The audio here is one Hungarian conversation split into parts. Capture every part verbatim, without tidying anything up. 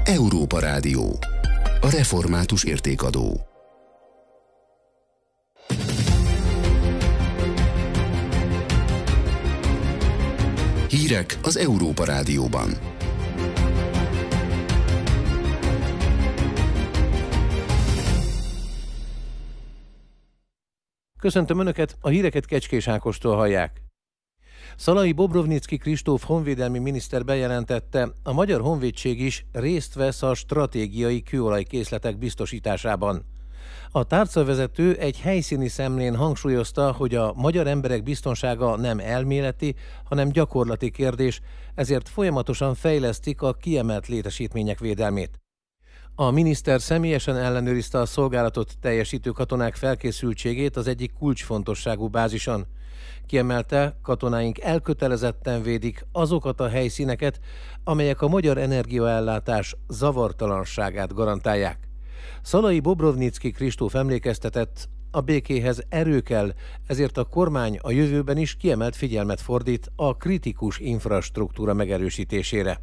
Európa Rádió. A református értékadó. Hírek az Európa Rádióban. Köszöntöm Önöket, a híreket Kecskés Ákostól hallják. Szalai Bobrovnicki Kristóf honvédelmi miniszter bejelentette, a Magyar Honvédség is részt vesz a stratégiai kőolajkészletek biztosításában. A tárcavezető egy helyszíni szemlén hangsúlyozta, hogy a magyar emberek biztonsága nem elméleti, hanem gyakorlati kérdés, ezért folyamatosan fejlesztik a kiemelt létesítmények védelmét. A miniszter személyesen ellenőrizte a szolgálatot teljesítő katonák felkészültségét az egyik kulcsfontosságú bázison. Kiemelte, katonáink elkötelezetten védik azokat a helyszíneket, amelyek a magyar energiaellátás zavartalanságát garantálják. Szalai Bobrovnicki Kristóf emlékeztetett, a békéhez erő kell, ezért a kormány a jövőben is kiemelt figyelmet fordít a kritikus infrastruktúra megerősítésére.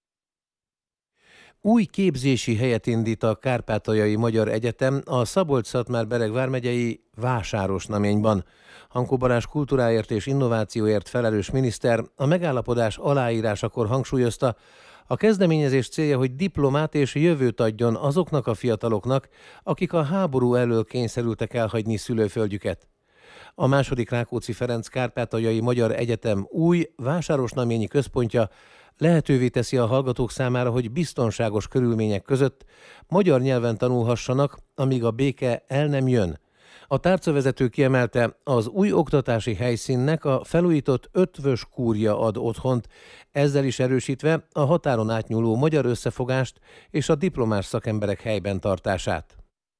Új képzési helyet indít a Kárpátaljai Magyar Egyetem a Szabolcs-Szatmár-Bereg vármegyei Vásárosnaményban. Hankó Balázs kultúráért és innovációért felelős miniszter a megállapodás aláírásakor hangsúlyozta, a kezdeményezés célja, hogy diplomát és jövőt adjon azoknak a fiataloknak, akik a háború elől kényszerültek elhagyni szülőföldjüket. A második Rákóczi Ferenc Kárpátaljai Magyar Egyetem új vásárosnaményi központja lehetővé teszi a hallgatók számára, hogy biztonságos körülmények között magyar nyelven tanulhassanak, amíg a béke el nem jön. A tárcavezető kiemelte, az új oktatási helyszínnek a felújított Ötvös kúria ad otthont, ezzel is erősítve a határon átnyúló magyar összefogást és a diplomás szakemberek helyben tartását.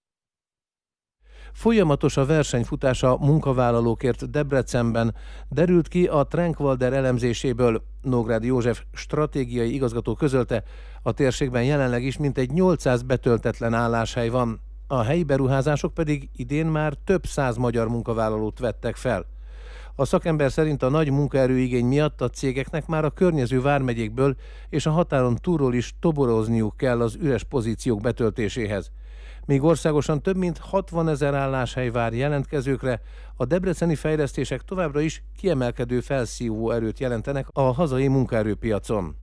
Folyamatos a versenyfutás a munkavállalókért Debrecenben, derült ki a Trenkwalder elemzéséből. Nógrádi József stratégiai igazgató közölte, a térségben jelenleg is mintegy nyolcszáz betöltetlen álláshely van, a helyi beruházások pedig idén már több száz magyar munkavállalót vettek fel. A szakember szerint a nagy munkaerőigény miatt a cégeknek már a környező vármegyékből és a határon túlról is toborozniuk kell az üres pozíciók betöltéséhez. Míg országosan több mint hatvanezer álláshely vár jelentkezőkre, a debreceni fejlesztések továbbra is kiemelkedő felszívó erőt jelentenek a hazai munkaerőpiacon.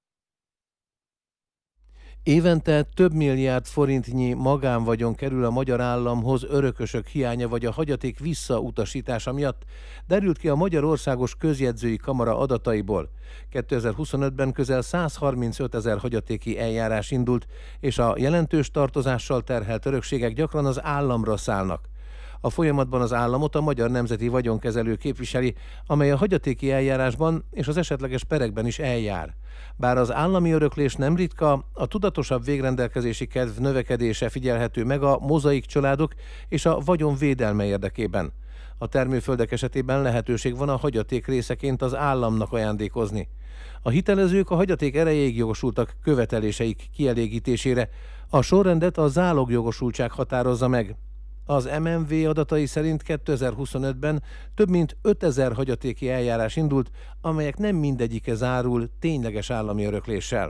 Évente több milliárd forintnyi magánvagyon kerül a magyar államhoz örökösök hiánya vagy a hagyaték visszautasítása miatt, derült ki a Magyar Országos Közjegyzői Kamara adataiból. kétezer-huszonötben közel százharmincöt ezer hagyatéki eljárás indult, és a jelentős tartozással terhelt örökségek gyakran az államra szállnak. A folyamatban az államot a Magyar Nemzeti Vagyonkezelő képviseli, amely a hagyatéki eljárásban és az esetleges perekben is eljár. Bár az állami öröklés nem ritka, a tudatosabb végrendelkezési kedv növekedése figyelhető meg a mozaik családok és a vagyon védelme érdekében. A termőföldek esetében lehetőség van a hagyaték részeként az államnak ajándékozni. A hitelezők a hagyaték erejéig jogosultak követeléseik kielégítésére, a sorrendet a zálogjogosultság határozza meg. Az em en vé adatai szerint kétezer-huszonötben több mint ötezer hagyatéki eljárás indult, amelyek nem mindegyike zárul tényleges állami örökléssel.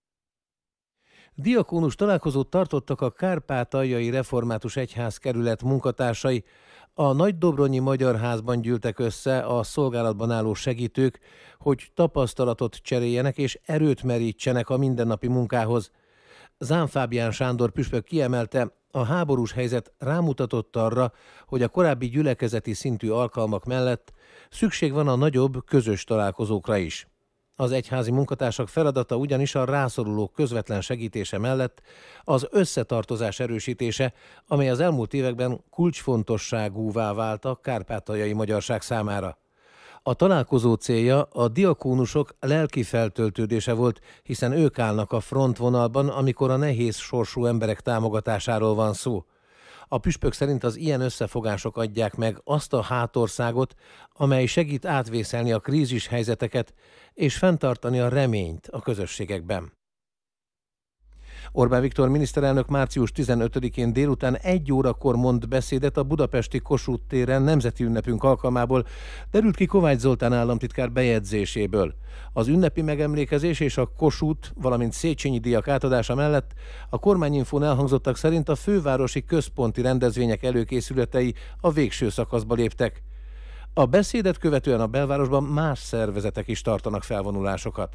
Diakónus találkozót tartottak a Kárpátaljai Református Egyházkerület munkatársai. A Nagydobronyi Magyar Házban gyűltek össze a szolgálatban álló segítők, hogy tapasztalatot cseréljenek és erőt merítsenek a mindennapi munkához. Zán Fábián Sándor püspök kiemelte, a háborús helyzet rámutatott arra, hogy a korábbi gyülekezeti szintű alkalmak mellett szükség van a nagyobb, közös találkozókra is. Az egyházi munkatársak feladata ugyanis a rászorulók közvetlen segítése mellett az összetartozás erősítése, amely az elmúlt években kulcsfontosságúvá vált a kárpátaljai magyarság számára. A találkozó célja a diakónusok lelki feltöltődése volt, hiszen ők állnak a frontvonalban, amikor a nehéz sorsú emberek támogatásáról van szó. A püspök szerint az ilyen összefogások adják meg azt a hátországot, amely segít átvészelni a krízis helyzeteket és fenntartani a reményt a közösségekben. Orbán Viktor miniszterelnök március tizenötödikén délután egy órakor mond beszédet a budapesti Kossuth téren nemzeti ünnepünk alkalmából, derült ki Kovács Zoltán államtitkár bejegyzéséből. Az ünnepi megemlékezés és a Kossuth, valamint Széchenyi díjak átadása mellett a kormányinfón elhangzottak szerint a fővárosi központi rendezvények előkészületei a végső szakaszba léptek. A beszédet követően a belvárosban más szervezetek is tartanak felvonulásokat.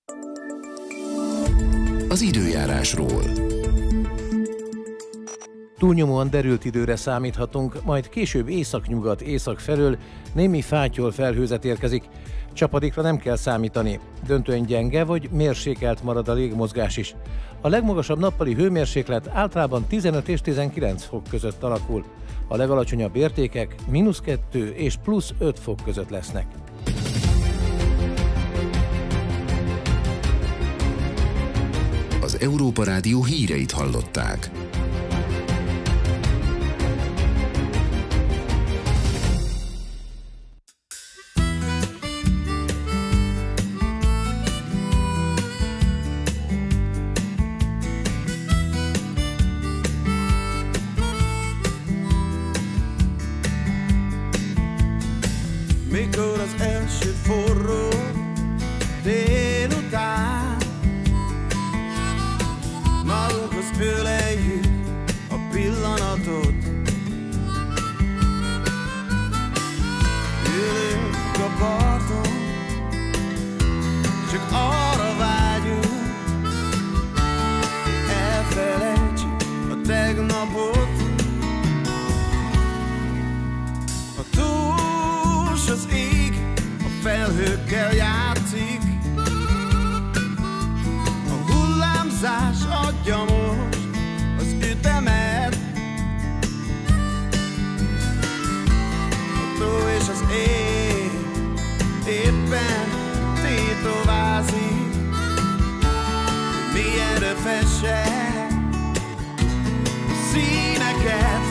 Az időjárásról. Túlnyomóan derült időre számíthatunk, majd később északnyugat, észak felől némi fátyol felhőzet érkezik. Csapadékra nem kell számítani. Döntően gyenge vagy mérsékelt marad a légmozgás is. A legmagasabb nappali hőmérséklet általában tizenöt és tizenkilenc fok között alakul. A legalacsonyabb értékek mínusz kettő és plusz öt fok között lesznek. Az Európa Rádió híreit hallották. Mikor az első forró délután magunkhoz öleljük a pillanatot, ülünk a parton, csak arra vágyunk, elfelejtsük a tegnapot. Az ég a felhőkkel játszik, a hullámzás adja most az ütemet, a tó és az ég éppen tétovázik, milyenre fesse a színeket.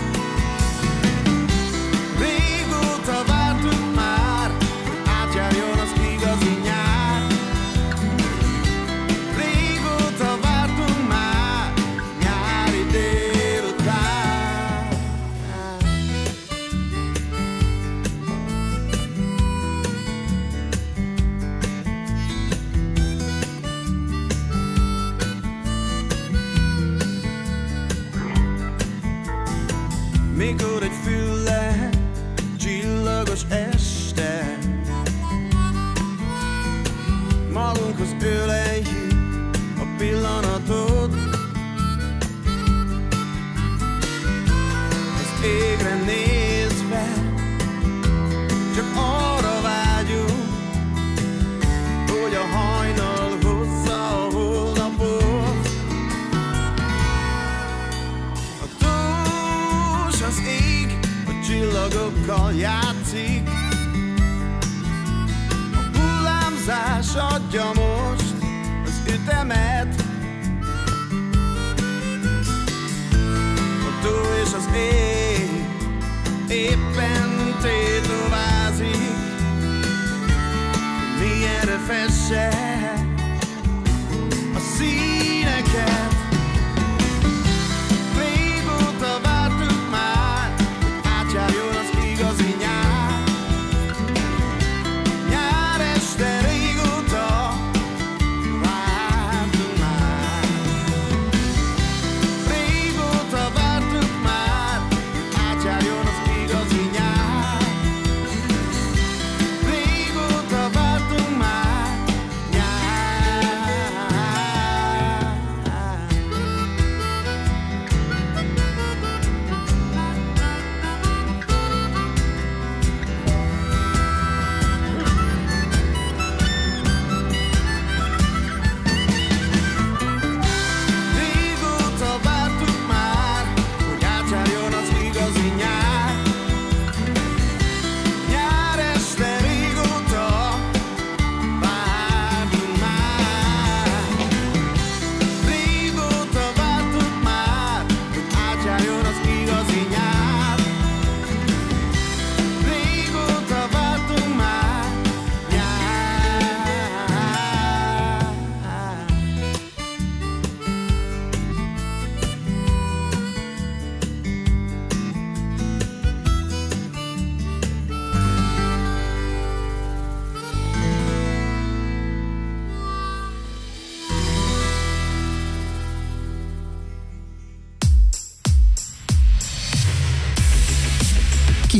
Mikor egy fülle csillagos este magunkhoz öleljük a pillanatot, az égre nézve csak arra vágyunk, hogy a hajnal hozza a holnapot. A tós az ég a csillagokkal játszik, a hullámzás adja most az ütemet, a tó és az ég éppen tétovázik, milyenre fesse a színeket. Régóta vártuk már, hogy átjárjon az igazi nyár. Nyár este régóta vártunk már. Régóta vártuk már, hogy átjárjon az igazi nyár. Régóta vártunk már nyár.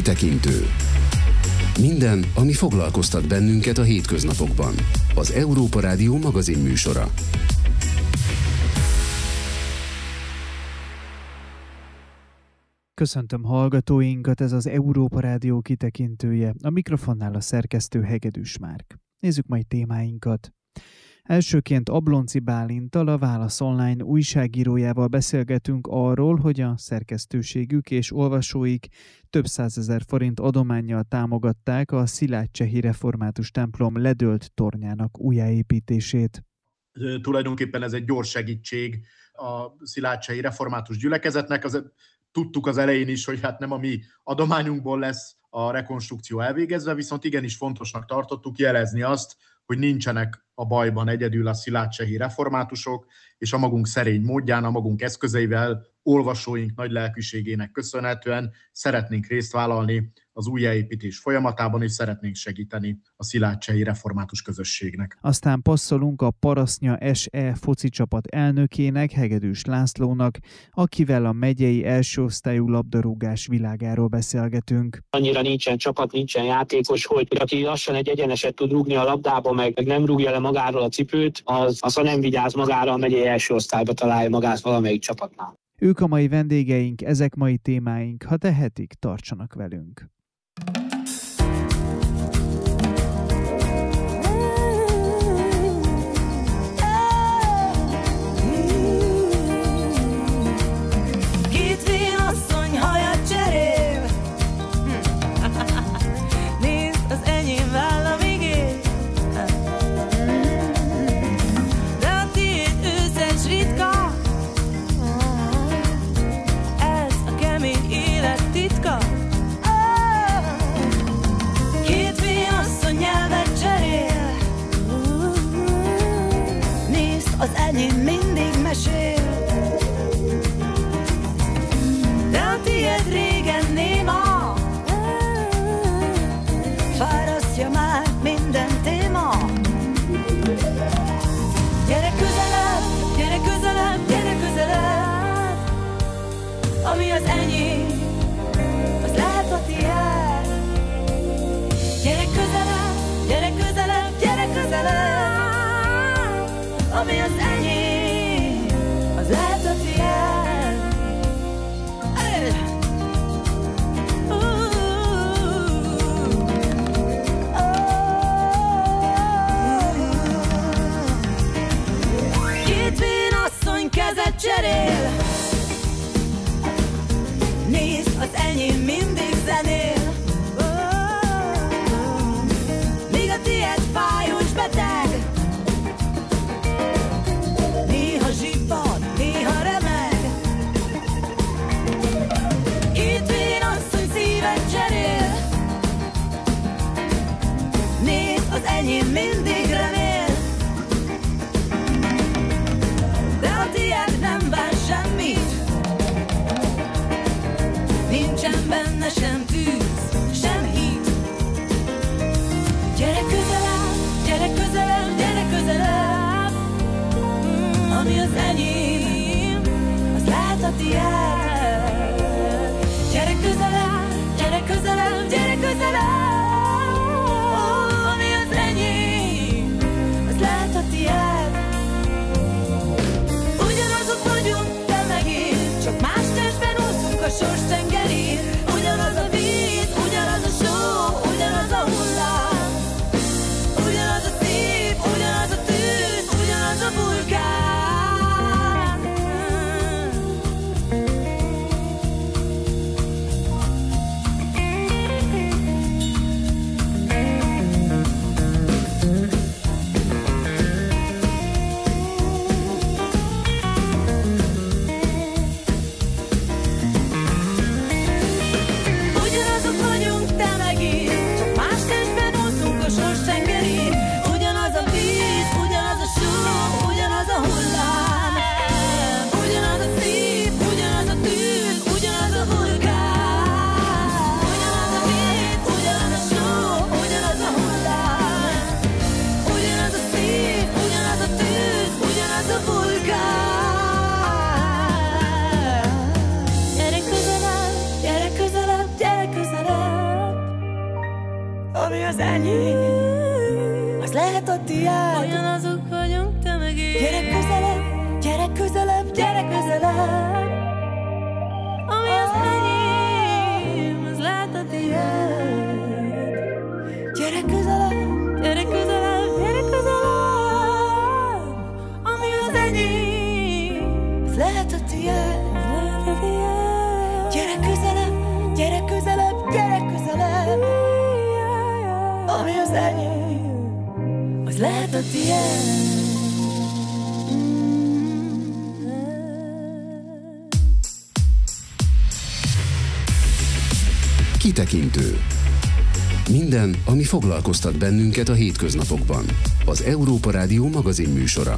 Kitekintő. Minden, ami foglalkoztat bennünket a hétköznapokban. Az Európa Rádió magazin műsora. Köszöntöm hallgatóinkat, ez az Európa Rádió kitekintője. A mikrofonnál a szerkesztő Hegedűs Márk. Nézzük majd témáinkat. Elsőként Ablonczy Bálinttal, a Válasz Online újságírójával beszélgetünk arról, hogy a szerkesztőségük és olvasóik több százezer forint adománnyal támogatták a szilágycsehi református templom ledőlt tornyának újjáépítését. Tulajdonképpen ez egy gyors segítség a szilágycsehi református gyülekezetnek. Az, tudtuk az elején is, hogy hát nem a mi adományunkból lesz a rekonstrukció elvégezve, viszont igenis fontosnak tartottuk jelezni azt, hogy nincsenek a bajban egyedül a szilágycsehi reformátusok, és a magunk szerény módján, a magunk eszközeivel, olvasóink nagy lelkűségének köszönhetően szeretnénk részt vállalni az újjáépítés folyamatában, és szeretnénk segíteni a szilágycsehi református közösségnek. Aztán passzolunk a Parasztnya es e foci csapat elnökének, Hegedűs Lászlónak, akivel a megyei elsőosztályú labdarúgás világáról beszélgetünk. Annyira nincsen csapat, nincsen játékos, hogy aki lassan egy egyeneset tud rúgni a labdába, meg, meg nem rúgja le magáról a cipőt, az, az ha nem vigyáz magára, a megyei első osztályba találja magát valamelyik csapatnál. Ők a mai vendégeink, ezek mai témáink, ha tehetik, tartsanak velünk. Két vénasszony hajat cserél, nézd, az enyém vállamig él, de a tiéd őszes ritka, ez a kemény élet titka. Két vénasszony nyelvet cserél, nézd, az enyém mindig mesél, de a tiéd régen néma, fárasztja már minden téma. Gyere közelebb, gyere közelebb, gyere közelebb, ami az enyém, az lehet a tiéd. Gyere közelebb, gyere közelebb, gyere közelebb, ami az enyém, az enyém, az lehet a tiád. Olyan azok vagyunk, te meg én. Gyere közelebb, gyere közelebb, gyere közelebb. Ami az enyém, az lehet a tiád. Gyere közelebb, gyere közelebb, gyere közelebb. Ami az enyém, az lehet a tiád. Gyere közelebb, gyere közelebb, gyere közelebb. Ami az enyém, az lehet a tiéd. Kitekintő. Minden, ami foglalkoztat bennünket a hétköznapokban. Az Európa Rádió magazin műsora.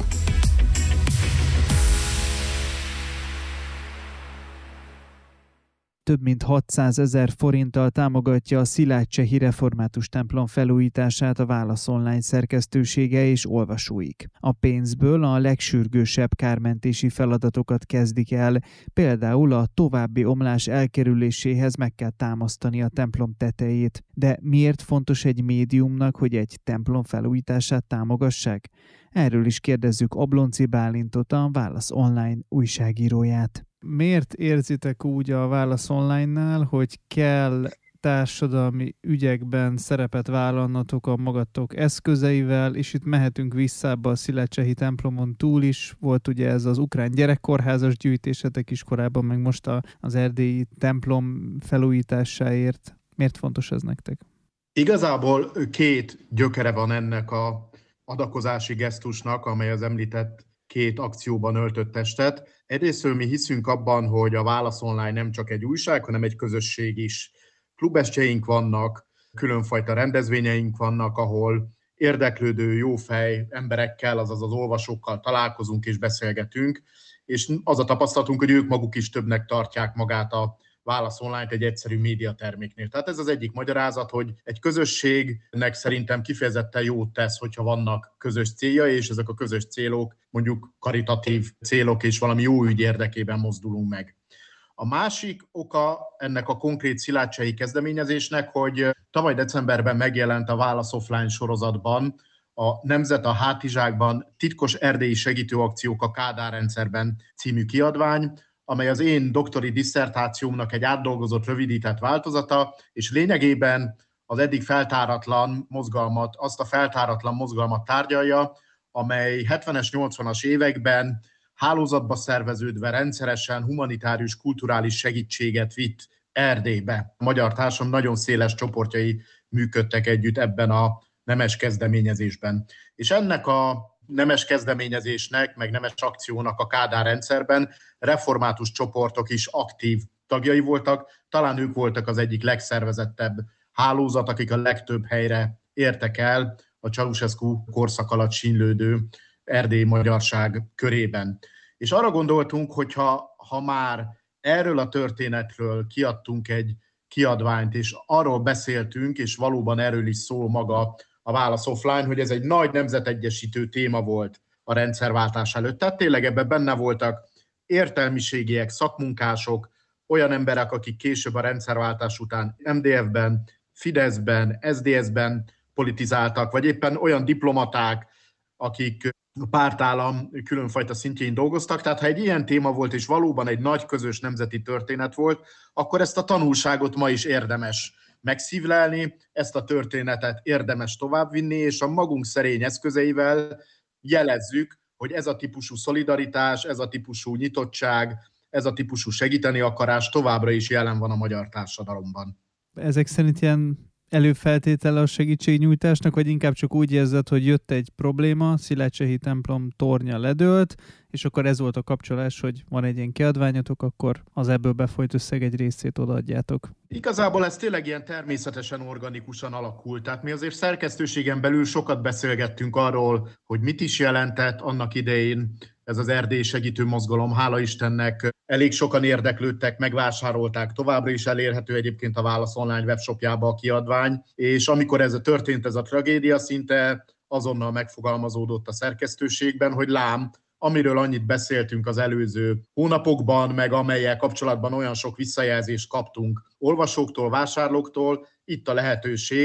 Több mint hatszázezer forinttal támogatja a Szilágycsehi Református templom felújítását a Válasz Online szerkesztősége és olvasóik. A pénzből a legsürgősebb kármentési feladatokat kezdik el, például a további omlás elkerüléséhez meg kell támasztani a templom tetejét. De miért fontos egy médiumnak, hogy egy templom felújítását támogassák? Erről is kérdezzük Ablonczy Bálintot, a Válasz Online újságíróját. Miért érzitek úgy a Válasz Online-nál, hogy kell társadalmi ügyekben szerepet vállalnatok a magatok eszközeivel, és itt mehetünk vissza a Szilágycsehi templomon túl is, volt ugye ez az ukrán gyerekkorházas gyűjtésetek is korábban, meg most az erdélyi templom felújításáért. Miért fontos ez nektek? Igazából két gyökere van ennek a adakozási gesztusnak, amely az említett két akcióban öltött testet. Egyrésztről mi hiszünk abban, hogy a Válasz Online nem csak egy újság, hanem egy közösség is. Klubestjeink vannak, különfajta rendezvényeink vannak, ahol érdeklődő, jófej emberekkel, azaz az olvasókkal találkozunk és beszélgetünk, és az a tapasztalatunk, hogy ők maguk is többnek tartják magát a Válasz Online-t egy egyszerű médiaterméknél. Tehát ez az egyik magyarázat, hogy egy közösségnek szerintem kifejezetten jót tesz, hogyha vannak közös céljai, és ezek a közös célok mondjuk karitatív célok, és valami jó ügy érdekében mozdulunk meg. A másik oka ennek a konkrét szilágycsehi kezdeményezésnek, hogy tavaly decemberben megjelent a Válasz Offline sorozatban a Nemzet a hátizsákban titkos erdélyi segítőakciók a Kádár rendszerben című kiadvány, amely az én doktori disszertációmnak egy átdolgozott, rövidített változata, és lényegében az eddig feltáratlan mozgalmat, azt a feltáratlan mozgalmat tárgyalja, amely hetvenes, nyolcvanas években hálózatba szerveződve rendszeresen humanitárius, kulturális segítséget vitt Erdélybe. A magyar társadalom nagyon széles csoportjai működtek együtt ebben a nemes kezdeményezésben. És ennek a nemes kezdeményezésnek, meg nemes akciónak a Kádár rendszerben református csoportok is aktív tagjai voltak. Talán ők voltak az egyik legszervezettebb hálózat, akik a legtöbb helyre értek el a Ceausescu korszak alatt sínlődő erdélyi magyarság körében. És arra gondoltunk, hogy ha, ha már erről a történetről kiadtunk egy kiadványt, és arról beszéltünk, és valóban erről is szól maga a Válasz Offline, hogy ez egy nagy nemzetegyesítő téma volt a rendszerváltás előtt. Tehát tényleg ebben benne voltak értelmiségiek, szakmunkások, olyan emberek, akik később a rendszerváltás után em dé ef-ben, Fideszben, es zé dé es-ben politizáltak, vagy éppen olyan diplomaták, akik a pártállam különfajta szintjén dolgoztak. Tehát ha egy ilyen téma volt, és valóban egy nagy közös nemzeti történet volt, akkor ezt a tanulságot ma is érdemes megszívlelni, ezt a történetet érdemes továbbvinni, és a magunk szerény eszközeivel jelezzük, hogy ez a típusú szolidaritás, ez a típusú nyitottság, ez a típusú segíteni akarás továbbra is jelen van a magyar társadalomban. Ezek szerint ilyen előfeltétele a segítségnyújtásnak, vagy inkább csak úgy érzed, hogy jött egy probléma, Szilágycsehi templom tornya ledőlt, és akkor ez volt a kapcsolás, hogy van egy ilyen kiadványotok, akkor az ebből befolyt összeg egy részét odaadjátok. Igazából ez tényleg ilyen természetesen, organikusan alakult. Tehát mi azért szerkesztőségen belül sokat beszélgettünk arról, hogy mit is jelentett annak idején ez az erdélyi segítő mozgalom. Hála Istennek elég sokan érdeklődtek, megvásárolták, továbbra is elérhető egyébként a Válasz Online webshopjába a kiadvány, és amikor ez történt, ez a tragédia, szinte azonnal megfogalmazódott a szerkesztőségben, hogy lám, amiről annyit beszéltünk az előző hónapokban, meg amellyel kapcsolatban olyan sok visszajelzést kaptunk olvasóktól, vásárlóktól, itt a lehetőség,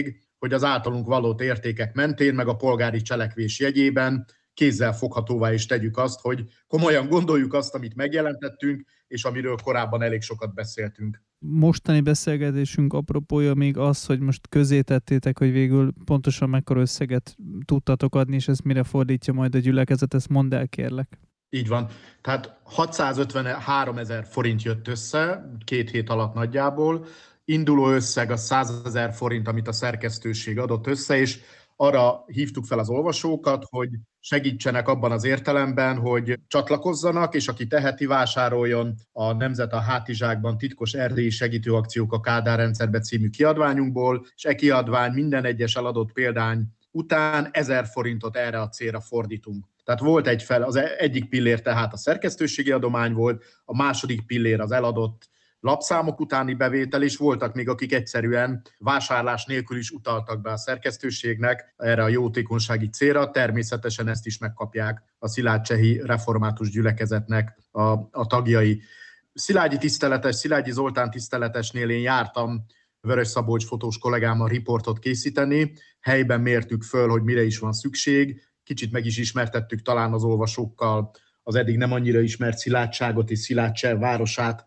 hogy az általunk valót értékek mentén, meg a polgári cselekvés jegyében kézzel foghatóvá is tegyük azt, hogy komolyan gondoljuk azt, amit megjelentettünk, és amiről korábban elég sokat beszéltünk. Mostani beszélgetésünk apropója még az, hogy most közé tettétek, hogy végül pontosan mekkora összeget tudtatok adni, és ezt mire fordítja majd a gyülekezet, ezt mondd el, kérlek. Így van. Tehát hatszázötvenhárom ezer forint jött össze, két hét alatt nagyjából. Induló összeg a százezer forint, amit a szerkesztőség adott össze, és arra hívtuk fel az olvasókat, hogy segítsenek abban az értelemben, hogy csatlakozzanak, és aki teheti, vásároljon a Nemzet a Hátizsákban titkos erdélyi segítőakciók a Kádár rendszerbe című kiadványunkból, és e kiadvány minden egyes eladott példány után ezer forintot erre a célra fordítunk. Tehát volt egy fel, az egyik pillér tehát a szerkesztőségi adomány volt, a második pillér az eladott lapszámok utáni bevétel, és voltak még, akik egyszerűen vásárlás nélkül is utaltak be a szerkesztőségnek erre a jótékonysági célra. Természetesen ezt is megkapják a Szilágycsehi Református Gyülekezetnek a, a tagjai. Szilágyi tiszteletes, Szilágyi Zoltán tiszteletesnél én jártam Vörös-Szabolcs fotós kollégámmal riportot készíteni, helyben mértük föl, hogy mire is van szükség, kicsit meg is ismertettük talán az olvasókkal az eddig nem annyira ismert Szilágyságot és Szilágycseh városát,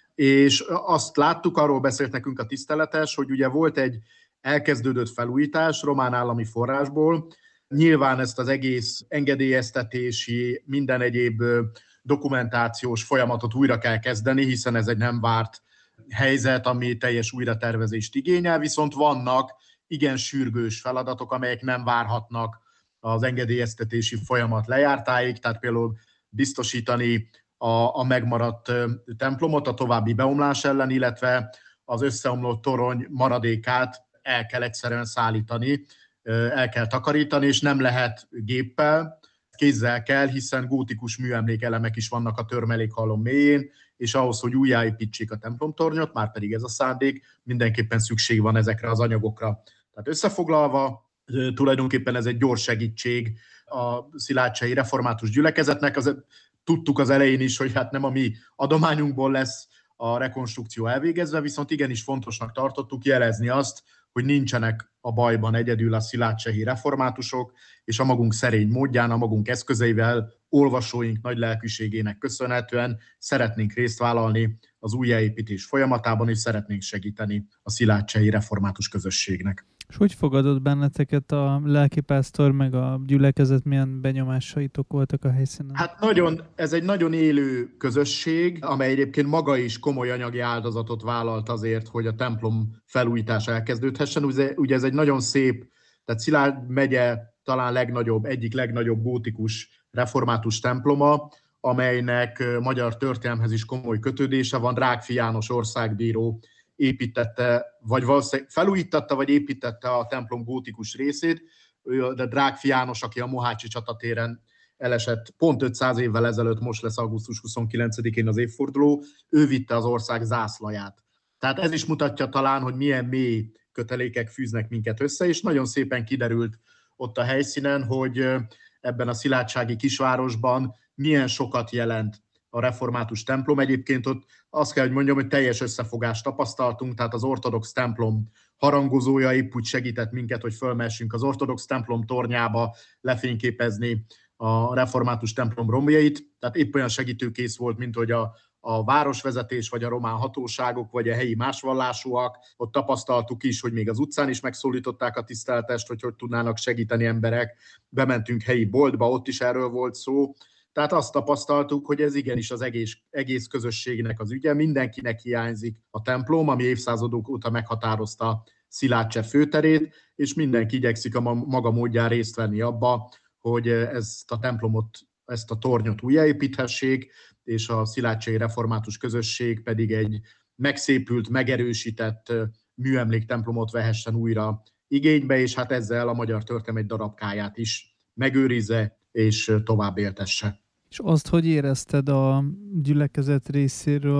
és azt láttuk, arról beszélt nekünk a tiszteletes, hogy ugye volt egy elkezdődött felújítás román állami forrásból, nyilván ezt az egész engedélyeztetési, minden egyéb dokumentációs folyamatot újra kell kezdeni, hiszen ez egy nem várt helyzet, ami teljes újratervezést igényel, viszont vannak igen sürgős feladatok, amelyek nem várhatnak az engedélyeztetési folyamat lejártáig, tehát például biztosítani a, a megmaradt templomot a további beomlás ellen, illetve az összeomlott torony maradékát el kell egyszerűen szállítani, el kell takarítani, és nem lehet géppel, kézzel kell, hiszen gótikus műemlékelemek is vannak a törmelékhalom mélyén, és ahhoz, hogy újjáépítsék a templomtornyot, már pedig ez a szándék, mindenképpen szükség van ezekre az anyagokra. Tehát összefoglalva, tulajdonképpen ez egy gyors segítség a Szilágycsehi Református Gyülekezetnek. Az, tudtuk az elején is, hogy hát nem a mi adományunkból lesz a rekonstrukció elvégezve, viszont igenis fontosnak tartottuk jelezni azt, hogy nincsenek a bajban egyedül a szilágycsehi reformátusok, és a magunk szerény módján, a magunk eszközeivel, olvasóink nagy lelkűségének köszönhetően szeretnénk részt vállalni az újjáépítés folyamatában, és szeretnénk segíteni a szilágycsehi református közösségnek. És hogy fogadott benneteket a lelkipásztor, meg a gyülekezet, milyen benyomásaitok voltak a helyszínen? Hát nagyon, ez egy nagyon élő közösség, amely egyébként maga is komoly anyagi áldozatot vállalt azért, hogy a templom felújítás elkezdődhessen. Ugye, ugye ez egy nagyon szép, tehát Szilágy megye talán legnagyobb, egyik legnagyobb gótikus református temploma, amelynek magyar történelemhez is komoly kötődése van. Rákfi János országbíró építette, vagy valószínűleg felújítatta, vagy építette a templom gótikus részét, de Rákfi János, aki a Mohácsi csatatéren elesett pont ötszáz évvel ezelőtt, most lesz augusztus huszonkilencedikén az évforduló, ő vitte az ország zászlaját. Tehát ez is mutatja talán, hogy milyen mély kötelékek fűznek minket össze, és nagyon szépen kiderült ott a helyszínen, hogy ebben a szilágysági kisvárosban milyen sokat jelent a református templom. Egyébként ott azt kell, hogy mondjam, hogy teljes összefogást tapasztaltunk, tehát az ortodox templom harangozója épp úgy segített minket, hogy fölmessünk az ortodox templom tornyába lefényképezni a református templom romjait, tehát épp olyan segítőkész volt, mint hogy a, a városvezetés, vagy a román hatóságok, vagy a helyi másvallásúak. Ott tapasztaltuk is, hogy még az utcán is megszólították a tiszteletest, hogy hogy tudnának segíteni emberek. Bementünk helyi boltba, ott is erről volt szó. Tehát azt tapasztaltuk, hogy ez igenis az egész, egész közösségnek az ügye, mindenkinek hiányzik a templom, ami évszázadok óta meghatározta Szilágycseh főterét, és mindenki igyekszik a maga módján részt venni abba, hogy ezt a templomot, ezt a tornyot újjáépíthessék, és a szilágycsehi református közösség pedig egy megszépült, megerősített műemléktemplomot vehessen újra igénybe, és hát ezzel a magyar történelem egy darabkáját is megőrizze és tovább éltesse. És azt, hogy érezted a gyülekezet részéről,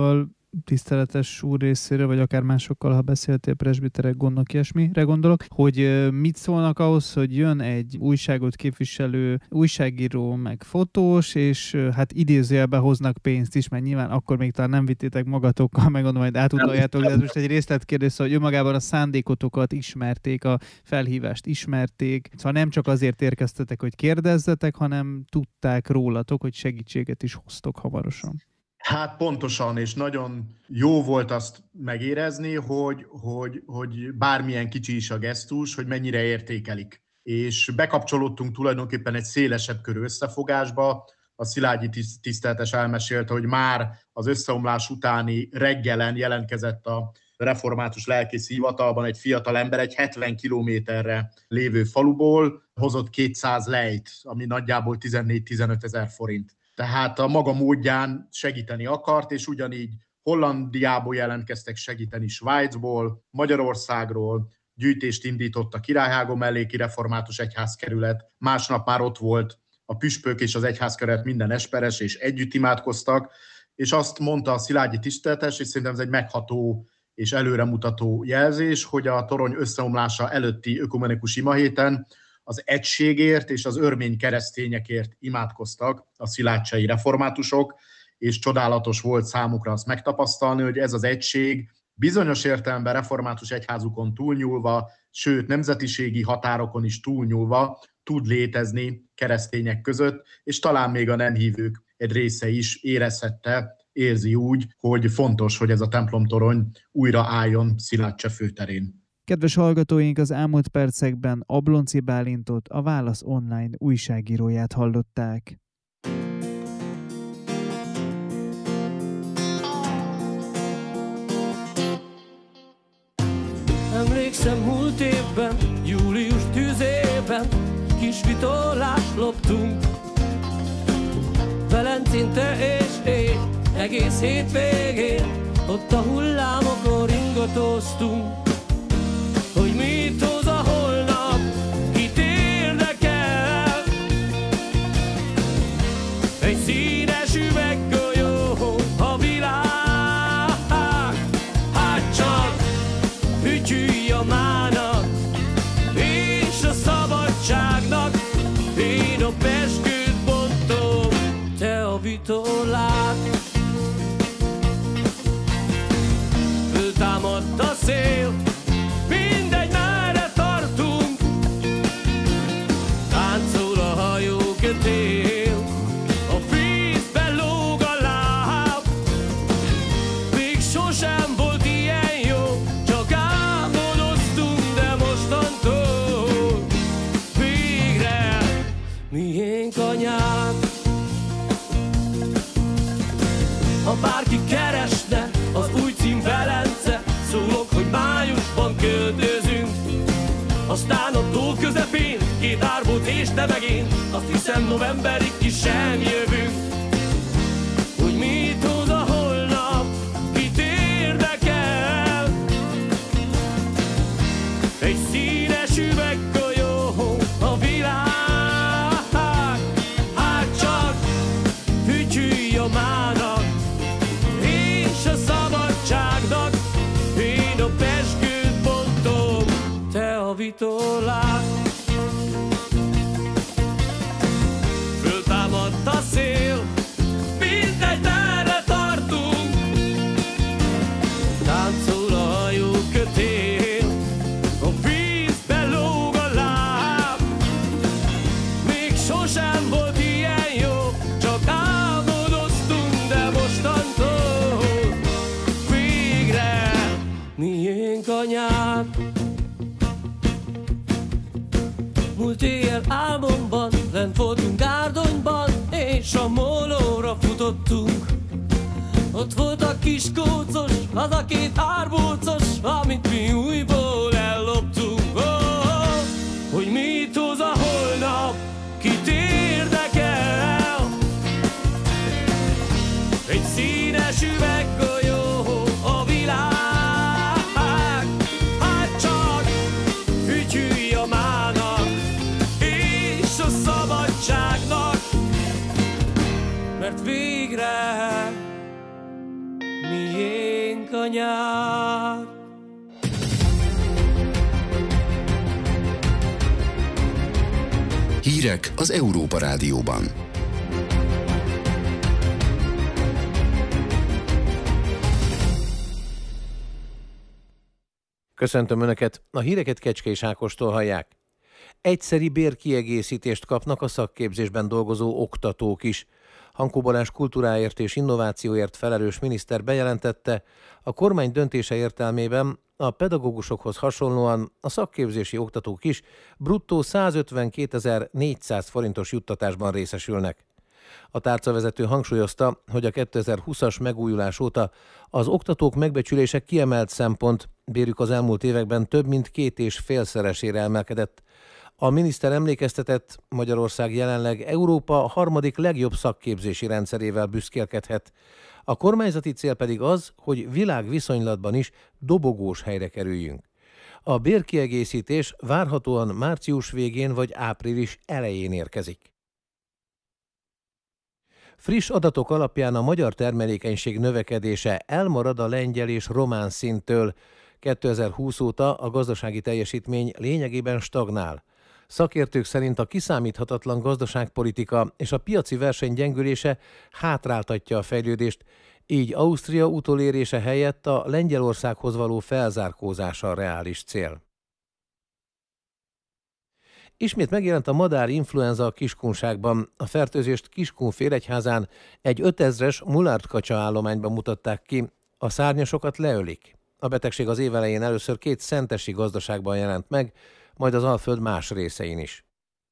tiszteletes úr részéről, vagy akár másokkal, ha beszéltél, presbiterek, gondok, ilyesmire gondolok, hogy mit szólnak ahhoz, hogy jön egy újságot képviselő újságíró, meg fotós, és hát idézőjelben hoznak pénzt is, mert nyilván akkor még talán nem vittétek magatokkal, meg gondolom, majd átutaljátok, de ez most egy részletkérdés, hogy önmagában a szándékotokat ismerték, a felhívást ismerték, szóval nem csak azért érkeztetek, hogy kérdezzetek, hanem tudták rólatok, hogy segítséget is hoztok hamarosan. Hát pontosan, és nagyon jó volt azt megérezni, hogy, hogy, hogy bármilyen kicsi is a gesztus, hogy mennyire értékelik. És bekapcsolódtunk tulajdonképpen egy szélesebb körű összefogásba. A Szilágyi tiszteletes elmesélte, hogy már az összeomlás utáni reggelen jelentkezett a református lelkész hivatalban egy fiatal ember egy hetven kilométerre lévő faluból, hozott kétszáz lejt, ami nagyjából tizennégy-tizenöt ezer forint. Tehát a maga módján segíteni akart, és ugyanígy Hollandiából jelentkeztek segíteni, Svájcból, Magyarországról, gyűjtést indított a Királyhágó melléki református egyházkerület, másnap már ott volt a püspök és az egyházkerület minden esperes, és együtt imádkoztak, és azt mondta a Szilágyi tiszteletes, és szerintem ez egy megható és előremutató jelzés, hogy a torony összeomlása előtti ökumenikus imahéten az egységért és az örmény keresztényekért imádkoztak a szilágycsai reformátusok, és csodálatos volt számukra azt megtapasztalni, hogy ez az egység bizonyos értelemben református egyházukon túlnyúlva, sőt nemzetiségi határokon is túlnyúlva tud létezni keresztények között, és talán még a nem hívők egy része is érezhette, érzi úgy, hogy fontos, hogy ez a templomtorony újra álljon Szilágycse főterén. Kedves hallgatóink, az elmúlt percekben Ablonczy Bálintot, a Válasz Online újságíróját hallották. Emlékszem múlt évben, július tüzében, kis vitorlást loptunk. Velencén te és én, egész hétvégén, ott a hullámokon ringatoztunk. Hogy mit hoz a holnap, kit érdekel? Egy színes üveggolyó a világ, hát csak fütyülj a mának és a szabadságnak. Én a peskőt bontom, te a vitorlát. Föltámadt a szél, mindegy, merre tartunk. Táncol a hajókötél, a vízbe lóg a láb. Még sosem volt ilyen jó, csak álmodoztunk, de mostantól végre miénk a nyár. Ha bárki keresne az új cím Velence, szólok, hogy májusban költözünk. Aztán a tó közepén két árbóc és te meg én, azt hiszem novemberig ki sem jövünk. Hogy mit hoz a holnap, kit érdekel? Egy színes üveggolyó a világ, hát csak fütyülj a mának és a szabadságnak. Én a peskőt bontom, te a vitorlát. Föltámadt a szél, mindegy, merre tartunk. Táncol a hajókötél, a vízbe lóg a láb. Még sosem volt ilyen jó, csak álmodoztunk, de mostantól végre miénk a nyár. Múlt éjjel álmomban lent voltunk Gárdonyban, és a mólóra futottunk. Ott volt a kis kócos, az a két árbócos, amit mi újból elloptunk. Oh, oh, hogy mit hoz a holnap, kit érdekel? Egy színes üveggolyó a világ, hát csak fütyülj a mának és a szabadságnak. Mert végre miénk a nyár. Hírek az Európa Rádióban. Köszöntöm Önöket, a híreket Kecskés Ákostól hallják. Egyszeri bérkiegészítést kapnak a szakképzésben dolgozó oktatók is. Hankó Balázs kultúráért és innovációért felelős miniszter bejelentette, a kormány döntése értelmében a pedagógusokhoz hasonlóan a szakképzési oktatók is bruttó százötvenkétezer-négyszáz forintos juttatásban részesülnek. A tárcavezető hangsúlyozta, hogy a kétezer-húszas megújulás óta az oktatók megbecsülése kiemelt szempont, bérük az elmúlt években több mint két és félszeresére emelkedett. A miniszter emlékeztetett, Magyarország jelenleg Európa harmadik legjobb szakképzési rendszerével büszkélkedhet. A kormányzati cél pedig az, hogy világviszonylatban is dobogós helyre kerüljünk. A bérkiegészítés várhatóan március végén vagy április elején érkezik. Friss adatok alapján a magyar termelékenység növekedése elmarad a lengyel és román szinttől. kétezer-húsz óta a gazdasági teljesítmény lényegében stagnál. Szakértők szerint a kiszámíthatatlan gazdaságpolitika és a piaci verseny gyengülése hátráltatja a fejlődést, így Ausztria utolérése helyett a Lengyelországhoz való felzárkózása a reális cél. Ismét megjelent a madárinfluenza a kiskunságban. A fertőzést Kiskun-Féregyházán egy ötezres mulárdkacsa állományban mutatták ki. A szárnyasokat leölik. A betegség az év elején először két szentesi gazdaságban jelent meg, majd az Alföld más részein is.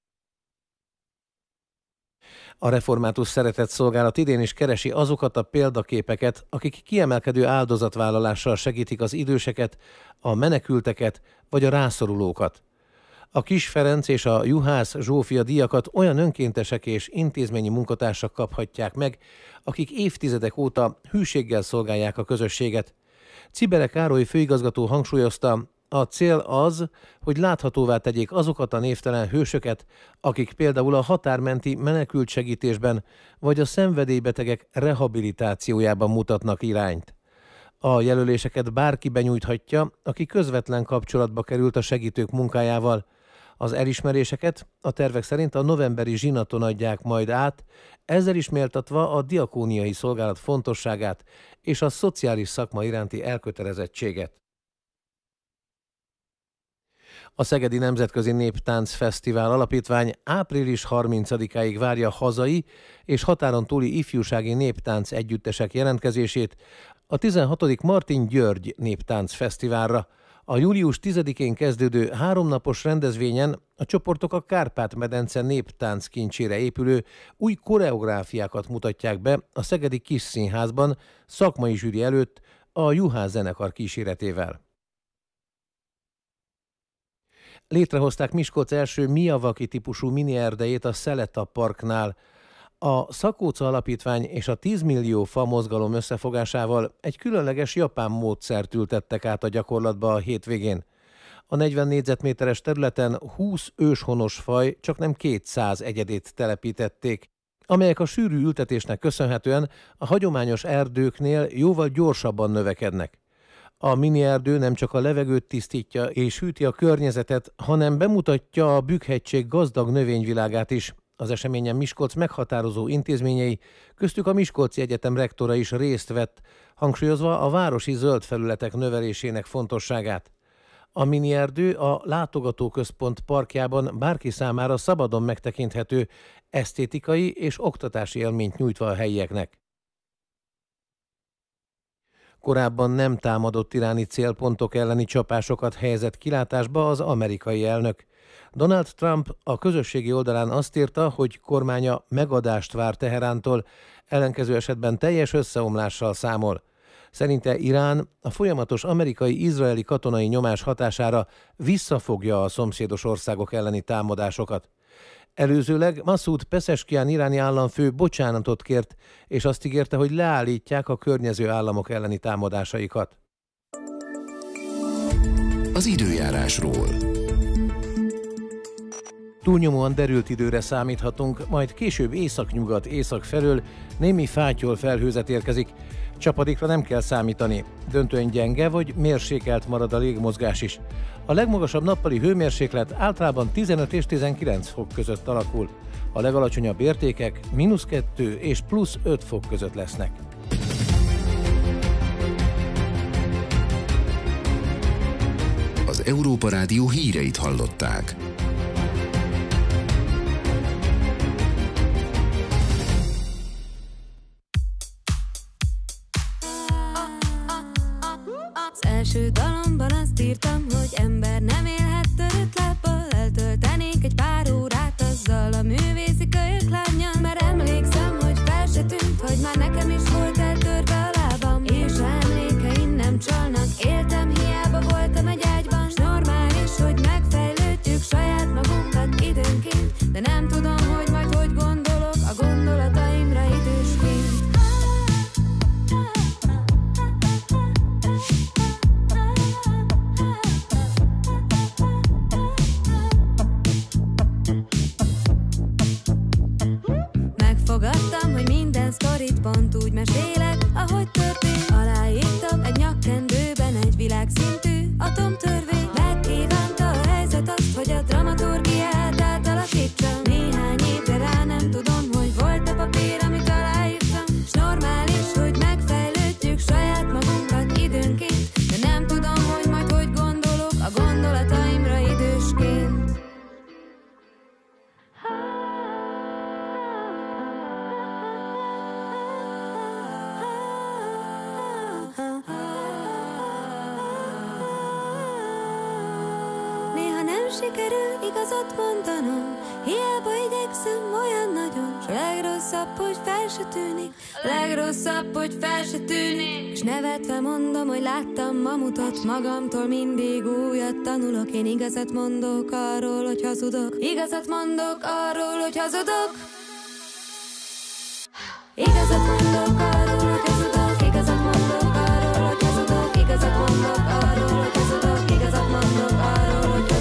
A Református Szeretett Szolgálat idén is keresi azokat a példaképeket, akik kiemelkedő áldozatvállalással segítik az időseket, a menekülteket vagy a rászorulókat. A Kis Ferenc és a Juhász Zsófia díjakat olyan önkéntesek és intézményi munkatársak kaphatják meg, akik évtizedek óta hűséggel szolgálják a közösséget. Czibere Károly főigazgató hangsúlyozta, a cél az, hogy láthatóvá tegyék azokat a névtelen hősöket, akik például a határmenti menekültsegítésben vagy a szenvedélybetegek rehabilitációjában mutatnak irányt. A jelöléseket bárki benyújthatja, aki közvetlen kapcsolatba került a segítők munkájával. Az elismeréseket a tervek szerint a novemberi zsinaton adják majd át, ezzel is méltatva a diakóniai szolgálat fontosságát és a szociális szakma iránti elkötelezettséget. A Szegedi Nemzetközi Néptánc Fesztivál Alapítvány április harmincadikáig várja hazai és határon túli ifjúsági néptánc együttesek jelentkezését a tizenhatodik Martin György Néptánc Fesztiválra. A július tizedikén kezdődő háromnapos rendezvényen a csoportok a Kárpát-medence néptánc kincsére épülő új koreográfiákat mutatják be a Szegedi Kis Színházban szakmai zsűri előtt a Juhász zenekar kíséretével. Létrehozták Miskolc első Miyawaki típusú mini erdejét a Szeleta Parknál. A Szakóca Alapítvány és a tíz millió fa mozgalom összefogásával egy különleges japán módszert ültettek át a gyakorlatba a hétvégén. A negyven négyzetméteres területen húsz őshonos faj, csak nem kétszáz egyedét telepítették, amelyek a sűrű ültetésnek köszönhetően a hagyományos erdőknél jóval gyorsabban növekednek. A mini erdő nem csak a levegőt tisztítja és hűti a környezetet, hanem bemutatja a Bükk-hegység gazdag növényvilágát is. Az eseményen Miskolc meghatározó intézményei, köztük a Miskolci Egyetem rektora is részt vett, hangsúlyozva a városi zöld felületek növelésének fontosságát. A mini erdő a látogatóközpont parkjában bárki számára szabadon megtekinthető, esztétikai és oktatási élményt nyújtva a helyieknek. Korábban nem támadott iráni célpontok elleni csapásokat helyezett kilátásba az amerikai elnök. Donald Trump a közösségi oldalán azt írta, hogy kormánya megadást vár Teherántól, ellenkező esetben teljes összeomlással számol. Szerinte Irán a folyamatos amerikai-izraeli katonai nyomás hatására visszafogja a szomszédos országok elleni támadásokat. Előzőleg Masoud Pezeshkian iráni államfő bocsánatot kért, és azt ígérte, hogy leállítják a környező államok elleni támadásaikat. Az időjárásról. Túlnyomóan derült időre számíthatunk, majd később északnyugat észak felől némi fátyol felhőzet érkezik. Csapadékra nem kell számítani. Döntően gyenge vagy mérsékelt marad a légmozgás is. A legmagasabb nappali hőmérséklet általában tizenöt és tizenkilenc fok között alakul. A legalacsonyabb értékek mínusz kettő és plusz öt fok között lesznek. Az Európa Rádió híreit hallották. Az első dalomban azt írtam, hogy ember nem élhet törött lábbal. Eltöltenék egy pár órát azzal a művészi kölyök lánnyal. Mert emlékszem, hogy fel se tűnt, hogy már nekem is volt eltörve a lábam. És ha emlékeim nem csalnak, éltem, hiába voltam egy ágyban. S normális, hogy megfejlődjük saját magunkat időnként. De nem tudom, hogy majd hogy gondolok a gondolataimra idősként. Fogadtam, hogy minden sztorit pont úgy mesélek, ahogy történt. Aláírtam egy nyakkendőben egy világszintű atomtörvény. Megkívánta a helyzet azt, hogy a dramaturgiát átalakítsam. Néhány évre rá nem tudom, hogy volt a papír, amit aláírtam. S normális, hogy megfejlődjük saját magunkat időnként. De nem tudom, hogy majd hogy gondolok a gondolataimra idősként. Sikerül igazat mondanom, hiába igyekszem olyan nagyon. S a legrosszabb, hogy fel se tűnik, a legrosszabb, hogy fel se tűnik. S nevetve mondom, hogy láttam mamutot, magamtól mindig újat tanulok. Én igazat mondok arról, hogy hazudok, igazat mondok arról, hogy hazudok. Igazat mondok arról, hogy hazudok, igazat mondok arról, hogy hazudok, igazat mondok arról, hogy hazudok, igazat mondok arról, hogy hazudok.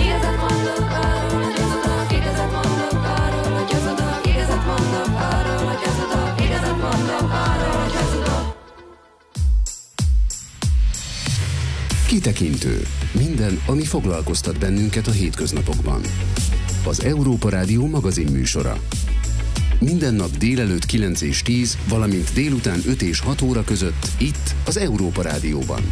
Kitekintő. Minden, ami foglalkoztat bennünket a hétköznapokban. Az Európa Rádió magazin műsora. Minden nap délelőtt kilenc és tíz, valamint délután öt és hat óra között itt az Európa Rádióban.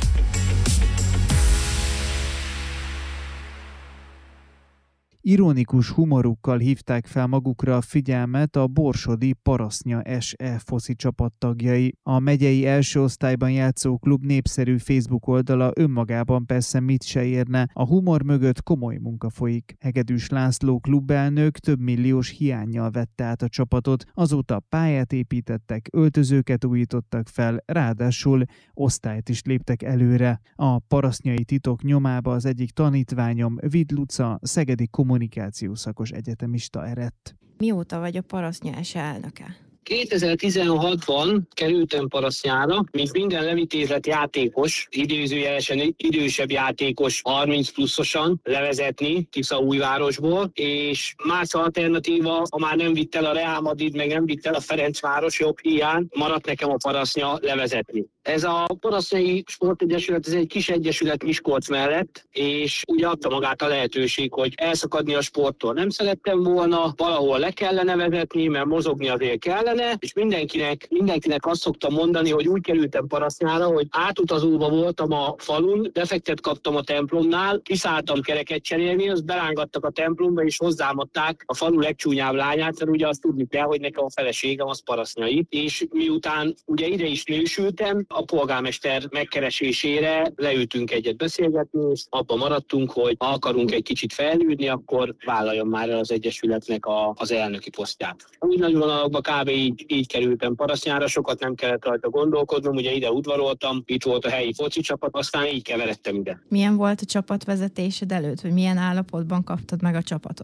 Ironikus humorukkal hívták fel magukra a figyelmet a borsodi Parasznya es e foci csapattagjai. A megyei első osztályban játszó klub népszerű Facebook oldala önmagában persze mit se érne, a humor mögött komoly munka folyik. Hegedűs László klubelnök több milliós hiánnyal vette át a csapatot, azóta pályát építettek, öltözőket újítottak fel, ráadásul osztályt is léptek előre. A parasznyai titok nyomába az egyik tanítványom, Vid Luca, szegedi kommunikációs szakos egyetemista eredt. Mióta vagy a Parasznya es e elnöke? kétezer-tizenhatban kerültem Parasznyára, mint minden levitézett játékos, idézőjelesen idősebb játékos harminc pluszosan levezetni Tiszaújvárosból, és más alternatíva, ha már nem vitt el a Real Madrid, meg nem vitt el a Ferencváros jobb hiány, maradt nekem a Parasznya levezetni. Ez a Parasznyai Sportegyesület, ez egy kis egyesület Miskolc mellett, és úgy adta magát a lehetőség, hogy elszakadni a sporttól nem szerettem volna, valahol le kellene vezetni, mert mozogni azért kellene, és mindenkinek, mindenkinek azt szoktam mondani, hogy úgy kerültem Parasznyára, hogy átutazóba voltam a falun, defektet kaptam a templomnál, kiszálltam kereket cserélni, azt belángattak a templomba, és hozzámadták a falu legcsúnyább lányát, mert ugye azt tudni kell, hogy nekem a feleségem az parasznyai, és miután ugye ide is nősültem, a polgármester megkeresésére leültünk egyet beszélgetni, és abban maradtunk, hogy ha akarunk egy kicsit fejlődni, akkor vállaljon már el az egyesületnek a, az elnöki posztját. Úgy nagy vonalakban kb. Így, így kerültem Parasznyára, sokat nem kellett rajta gondolkodnom, ugye ide udvaroltam, itt volt a helyi foci csapat, aztán így keveredtem ide. Milyen volt a csapatvezetésed előtt, vagy milyen állapotban kaptad meg a csapatot?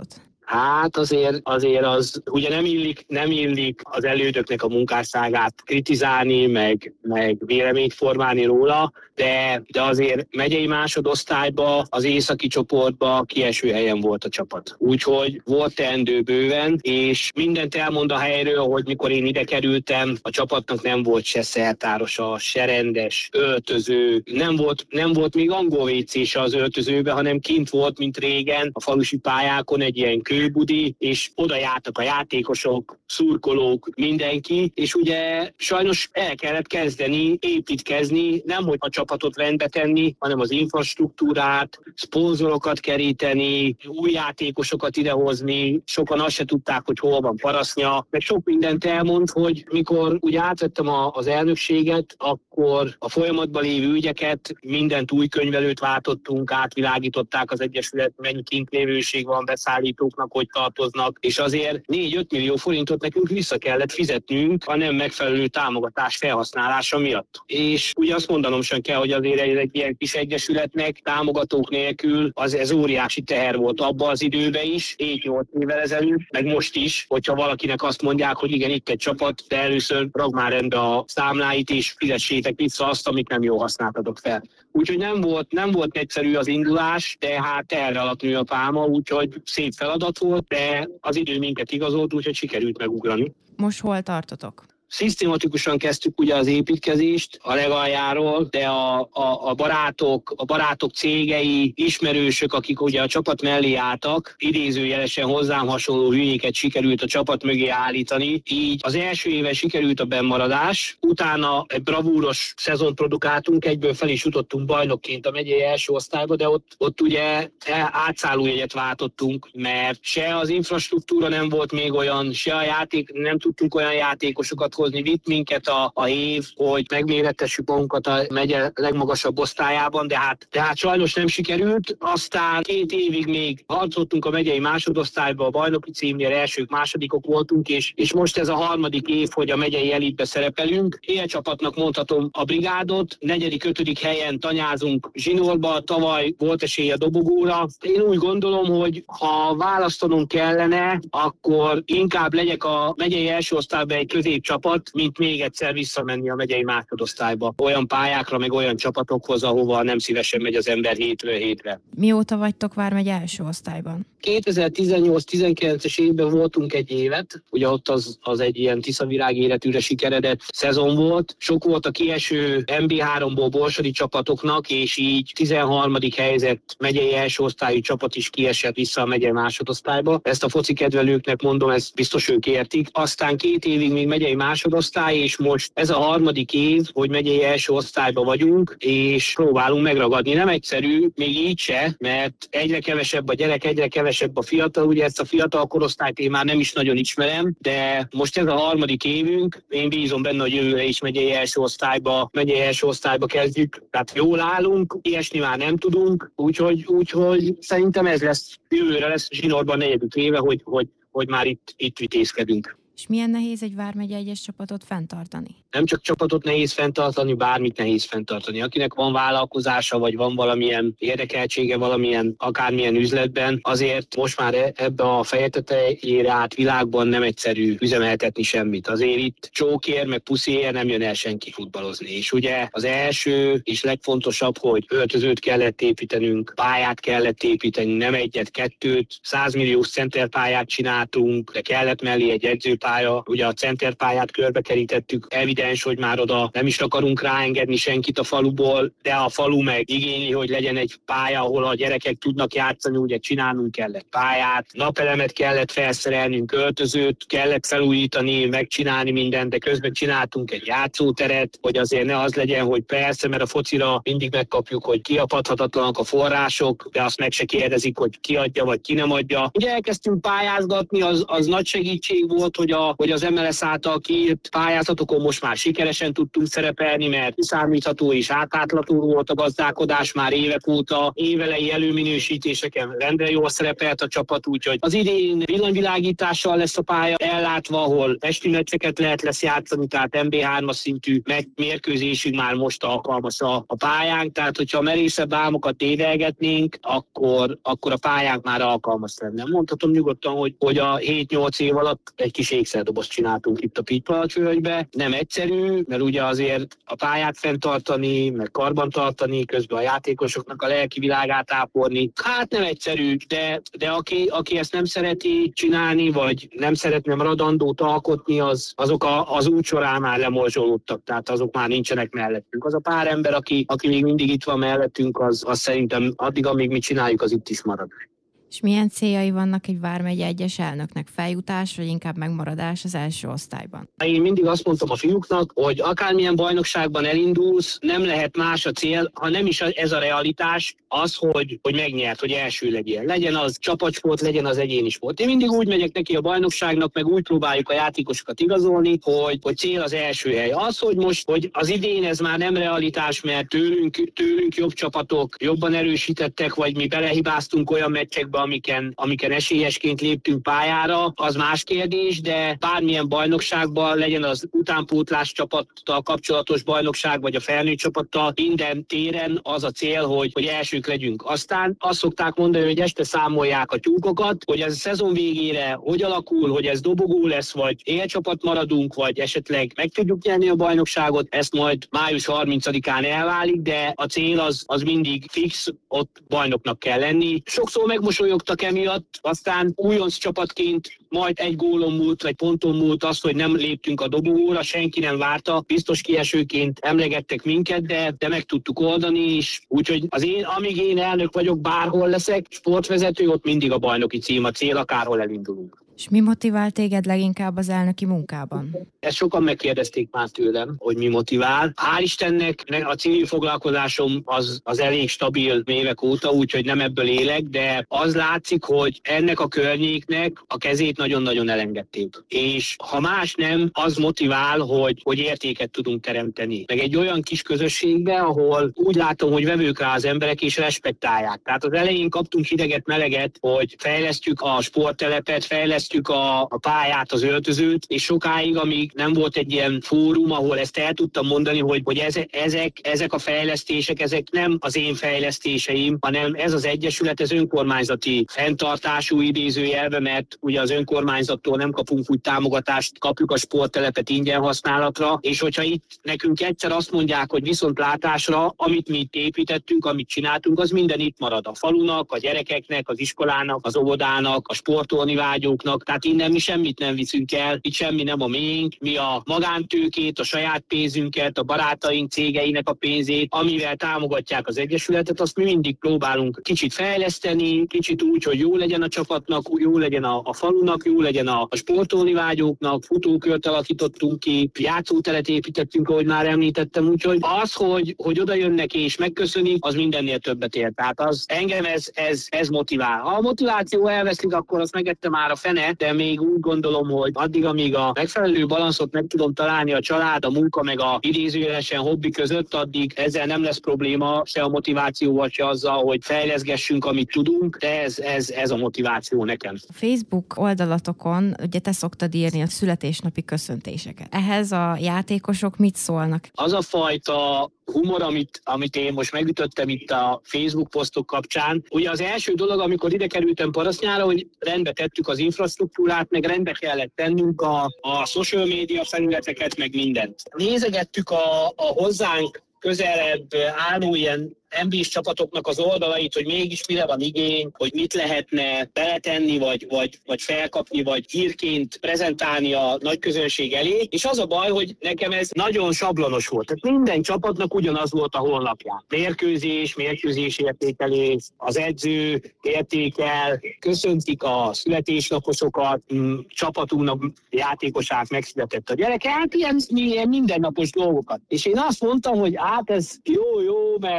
Hát azért, azért az ugye nem illik, nem illik az elődöknek a munkásságát kritizálni, meg, meg véleményt formálni róla, de, de azért megyei másodosztályba, az északi csoportba kieső helyen volt a csapat. Úgyhogy volt teendő bőven, és mindent elmond a helyről, hogy mikor én ide kerültem, a csapatnak nem volt se szertárosa, se rendes öltöző, nem volt, nem volt még angol vécése az öltözőbe, hanem kint volt, mint régen, a falusi pályákon egy ilyen kőbudi, és oda jártak a játékosok, szurkolók, mindenki, és ugye sajnos el kellett kezdeni, építkezni, nem hogy a csapatot rendbe tenni, hanem az infrastruktúrát, szponzorokat keríteni, új játékosokat idehozni, sokan azt se tudták, hogy hol van Parasznya, meg sok mindent elmond, hogy mikor ugye átvettem a, az elnökséget, akkor a folyamatban lévő ügyeket, mindent új könyvelőt váltottunk, átvilágították az egyesület, mennyi kintlévőség van, beszállítóknak, hogy tartoznak, és azért négy-öt millió forintot nekünk vissza kellett fizetnünk a nem megfelelő támogatás felhasználása miatt. És ugye azt mondanom sem kell, hogy azért egy, egy ilyen kis egyesületnek támogatók nélkül az ez óriási teher volt abban az időben is, hét-nyolc évvel ezelőtt, meg most is, hogyha valakinek azt mondják, hogy igen, itt egy csapat, de először ragd már rendbe a számláit, és fizessétek vissza azt, amit nem jól használtatok fel. Úgyhogy nem volt, nem volt egyszerű az indulás, de hát erre alatt nő a pálma, úgyhogy szép feladat volt, de az idő minket igazolt, úgyhogy sikerült megugrani. Most hol tartotok? Szisztematikusan kezdtük ugye az építkezést a legaljáról, de a, a, a barátok, a barátok cégei, ismerősök, akik ugye a csapat mellé álltak, idézőjelesen hozzám hasonló hülyéket sikerült a csapat mögé állítani. Így az első éven sikerült a bennmaradás, utána egy bravúros szezon produkáltunk, egyből fel is jutottunk bajnokként a megyei első osztályba, de ott, ott ugye átszállójegyet váltottunk, mert se az infrastruktúra nem volt még olyan, se a játék, nem tudtunk olyan játékosokat hozni, vitt minket a, a év, hogy megmérettessük magunkat a megye legmagasabb osztályában, de hát, de hát sajnos nem sikerült. Aztán két évig még harcoltunk a megyei másodosztályba, a bajnoki címnél elsők, másodikok voltunk, és, és most ez a harmadik év, hogy a megyei elitbe szerepelünk. Ilyen csapatnak mondhatom a brigádot, negyedik, ötödik helyen tanyázunk zsinórba, tavaly volt esély a dobogóra. Én úgy gondolom, hogy ha választanunk kellene, akkor inkább legyek a megyei első osztályban egy középcsapat, mint még egyszer visszamenni a megyei másodosztályba. Olyan pályákra, meg olyan csapatokhoz, ahova nem szívesen megy az ember hétről hétre. Mióta vagytok Vármegye első osztályban? kétezer-tizennyolc-tizenkilences évben voltunk egy évet, ugye ott az, az egy ilyen Tiszavirág életűre sikeredett szezon volt. Sok volt a kieső em bé háromból borsodi csapatoknak, és így tizenharmadik helyzet megyei első osztályú csapat is kiesett vissza a megyei másodosztályba. Ezt a foci kedvelőknek mondom, ezt biztos ők értik. Aztán két évig még megyei másodosztály, és most ez a harmadik év, hogy megyei első osztályba vagyunk, és próbálunk megragadni. Nem egyszerű, még így se, mert egyre kevesebb a gyerek, egyre kevesebb a fiatal, ugye ezt a fiatal korosztályt én már nem is nagyon ismerem, de most ez a harmadik évünk, én bízom benne, hogy jövőre is megyei első osztályba, megyei első osztályba kezdjük, tehát jól állunk, ilyesmi már nem tudunk, úgyhogy, úgyhogy szerintem ez lesz, jövőre lesz zsinórban negyedik éve, hogy, hogy, hogy már itt, itt vitézkedünk. És milyen nehéz egy Vármegye egyes csapatot fenntartani? Nem csak csapatot nehéz fenntartani, bármit nehéz fenntartani. Akinek van vállalkozása, vagy van valamilyen érdekeltsége, valamilyen akármilyen üzletben, azért most már ebbe a feje tetejére át világban nem egyszerű üzemeltetni semmit. Azért itt csókért, meg puszéért nem jön el senki futballozni. És ugye az első és legfontosabb, hogy öltözőt kellett építenünk, pályát kellett építeni, nem egyet, kettőt, százmilliós centerpályát csináltunk, de kellett mellé egy edzőpálya. Ugye a centerpályát körbekerítettük, evidens, hogy már oda nem is akarunk ráengedni senkit a faluból, de a falu meg igényli, hogy legyen egy pálya, ahol a gyerekek tudnak játszani, ugye csinálnunk kellett pályát, napelemet kellett felszerelnünk, öltözőt kellett felújítani, megcsinálni mindent, de közben csináltunk egy játszóteret, hogy azért ne az legyen, hogy persze, mert a focira mindig megkapjuk, hogy kiapadhatatlanak a források, de azt meg se kérdezik, hogy ki adja, vagy ki nem adja. Ugye elkezdtünk pályázgatni, az, az nagy segítség volt, hogy a, hogy az em el es által kiírt pályázatokon most már sikeresen tudtunk szerepelni, mert kiszámítható és átlátható volt a gazdálkodás már évek óta, évelei előminősítéseken rendre jól szerepelt a csapat, úgyhogy az idén villanyvilágítással lesz a pálya ellátva, ahol esti meccseket lehet lesz játszani, tehát em bé hármas szintű mérkőzésig már most alkalmas a, a pályánk, tehát hogyha merészebb álmokat dédelgetnénk, akkor, akkor a pályánk már alkalmas lenne. Mondhatom nyugodtan, hogy, hogy a hét-nyolc év alatt egy kis ékszerdobozt csináltunk itt a Pitpalacsvölgybe. Nem egyszerű, mert ugye azért a pályát fenntartani, meg karbantartani, közben a játékosoknak a lelki világát ápolni. Hát nem egyszerű, de, de aki, aki ezt nem szereti csinálni, vagy nem szeretne maradandót alkotni, az, azok a, az út során már lemorzsolódtak, tehát azok már nincsenek mellettünk. Az a pár ember, aki, aki még mindig itt van mellettünk, az, az szerintem addig, amíg mi csináljuk, az itt is marad. És milyen céljai vannak egy vármegye egyes elnöknek? Feljutás, vagy inkább megmaradás az első osztályban? Én mindig azt mondtam a fiúknak, hogy akármilyen bajnokságban elindulsz, nem lehet más a cél, ha nem is ez a realitás, az, hogy, hogy megnyert, hogy első legyen. Legyen az csapatsport, legyen az egyéni sport. Én mindig úgy megyek neki a bajnokságnak, meg úgy próbáljuk a játékosokat igazolni, hogy, hogy cél az első hely. Az, hogy most, hogy az idén ez már nem realitás, mert tőlünk, tőlünk jobb csapatok jobban erősítettek, vagy mi belehibáztunk olyan meccsekbe, amiken, amiken esélyesként léptünk pályára, az más kérdés, de bármilyen bajnokságban, legyen az utánpótlás csapattal kapcsolatos bajnokság, vagy a felnőtt csapattal, minden téren az a cél, hogy, hogy elsők legyünk. Aztán azt szokták mondani, hogy este számolják a tyúkokat, hogy ez a szezon végére hogy alakul, hogy ez dobogó lesz, vagy élcsapat maradunk, vagy esetleg meg tudjuk nyerni a bajnokságot, ezt majd május harmincadikán elválik, de a cél az, az mindig fix, ott bajnoknak kell lenni. Sokszor megmosolyogtak emiatt, aztán újonc csapatként majd egy gólon múlt, vagy ponton múlt az, hogy nem léptünk a dobogóra, senki nem várta, biztos kiesőként emlegettek minket, de, de meg tudtuk oldani is. Úgyhogy az én, amíg én elnök vagyok, bárhol leszek, sportvezető, ott mindig a bajnoki cím a cél, akárhol elindulunk. És mi motivál téged leginkább az elnöki munkában? Ezt sokan megkérdezték már tőlem, hogy mi motivál. Hál' Istennek a civil foglalkozásom az, az elég stabil évek óta, úgyhogy nem ebből élek, de az látszik, hogy ennek a környéknek a kezét nagyon-nagyon elengedték. És ha más nem, az motivál, hogy, hogy értéket tudunk teremteni. Meg egy olyan kis közösségbe, ahol úgy látom, hogy vevők rá az emberek és respektálják. Tehát az elején kaptunk hideget, meleget, hogy fejlesztjük a sporttelepet, fejlesztjük A, a pályát, az öltözőt, és sokáig, amíg nem volt egy ilyen fórum, ahol ezt el tudtam mondani, hogy, hogy ezek, ezek, ezek a fejlesztések, ezek nem az én fejlesztéseim, hanem ez az egyesület, ez önkormányzati fenntartású idézőjelbe, mert ugye az önkormányzattól nem kapunk úgy támogatást, kapjuk a sporttelepet ingyen használatra, és hogyha itt nekünk egyszer azt mondják, hogy viszontlátásra, amit mi itt építettünk, amit csináltunk, az minden itt marad. A falunak, a gyerekeknek, az iskolának, az óvodának, a sportolni vágyóknak, tehát innen mi semmit nem viszünk el, itt semmi nem a miénk, mi a magántőkét, a saját pénzünket, a barátaink cégeinek a pénzét, amivel támogatják az egyesületet, azt mi mindig próbálunk kicsit fejleszteni, kicsit úgy, hogy jó legyen a csapatnak, jó legyen a, a falunak, jó legyen a, a sportolni vágyóknak, futókört alakítottunk ki, játszóteret építettünk, ahogy már említettem, úgyhogy az, hogy, hogy oda jönnek és megköszönik, az mindennél többet ér. Tehát az engem ez, ez, ez motivál. Ha a motiváció elveszik, akkor azt megette már a fene, de még úgy gondolom, hogy addig, amíg a megfelelő balanszot meg tudom találni a család, a munka meg a idézőjelesen hobbi között, addig ezzel nem lesz probléma, se a motivációval, se azzal, hogy fejleszgessünk, amit tudunk, de ez, ez, ez a motiváció nekem. A Facebook oldalatokon ugye te szoktad írni a születésnapi köszöntéseket. Ehhez a játékosok mit szólnak? Az a fajta humor, amit, amit én most megütöttem itt a Facebook posztok kapcsán. Ugye az első dolog, amikor ide kerültem Parasznyára, hogy rendbe tettük az infrastruktúrát, meg rendbe kellett tennünk a, a social media felületeket, meg mindent. Nézegettük a, a hozzánk közelebb álló ilyen en bé es csapatoknak az oldalait, hogy mégis mire van igény, hogy mit lehetne beletenni, vagy, vagy, vagy felkapni, vagy hírként prezentálni a nagy közönség elé. És az a baj, hogy nekem ez nagyon sablonos volt. Tehát minden csapatnak ugyanaz volt a honlapján. Mérkőzés, mérkőzés értékelés, az edző értékel, köszöntik a születésnaposokat, csapatunknak játékosát megszületett a gyereke, hát ilyen, ilyen mindennapos dolgokat. És én azt mondtam, hogy hát ez jó, jó, mert persze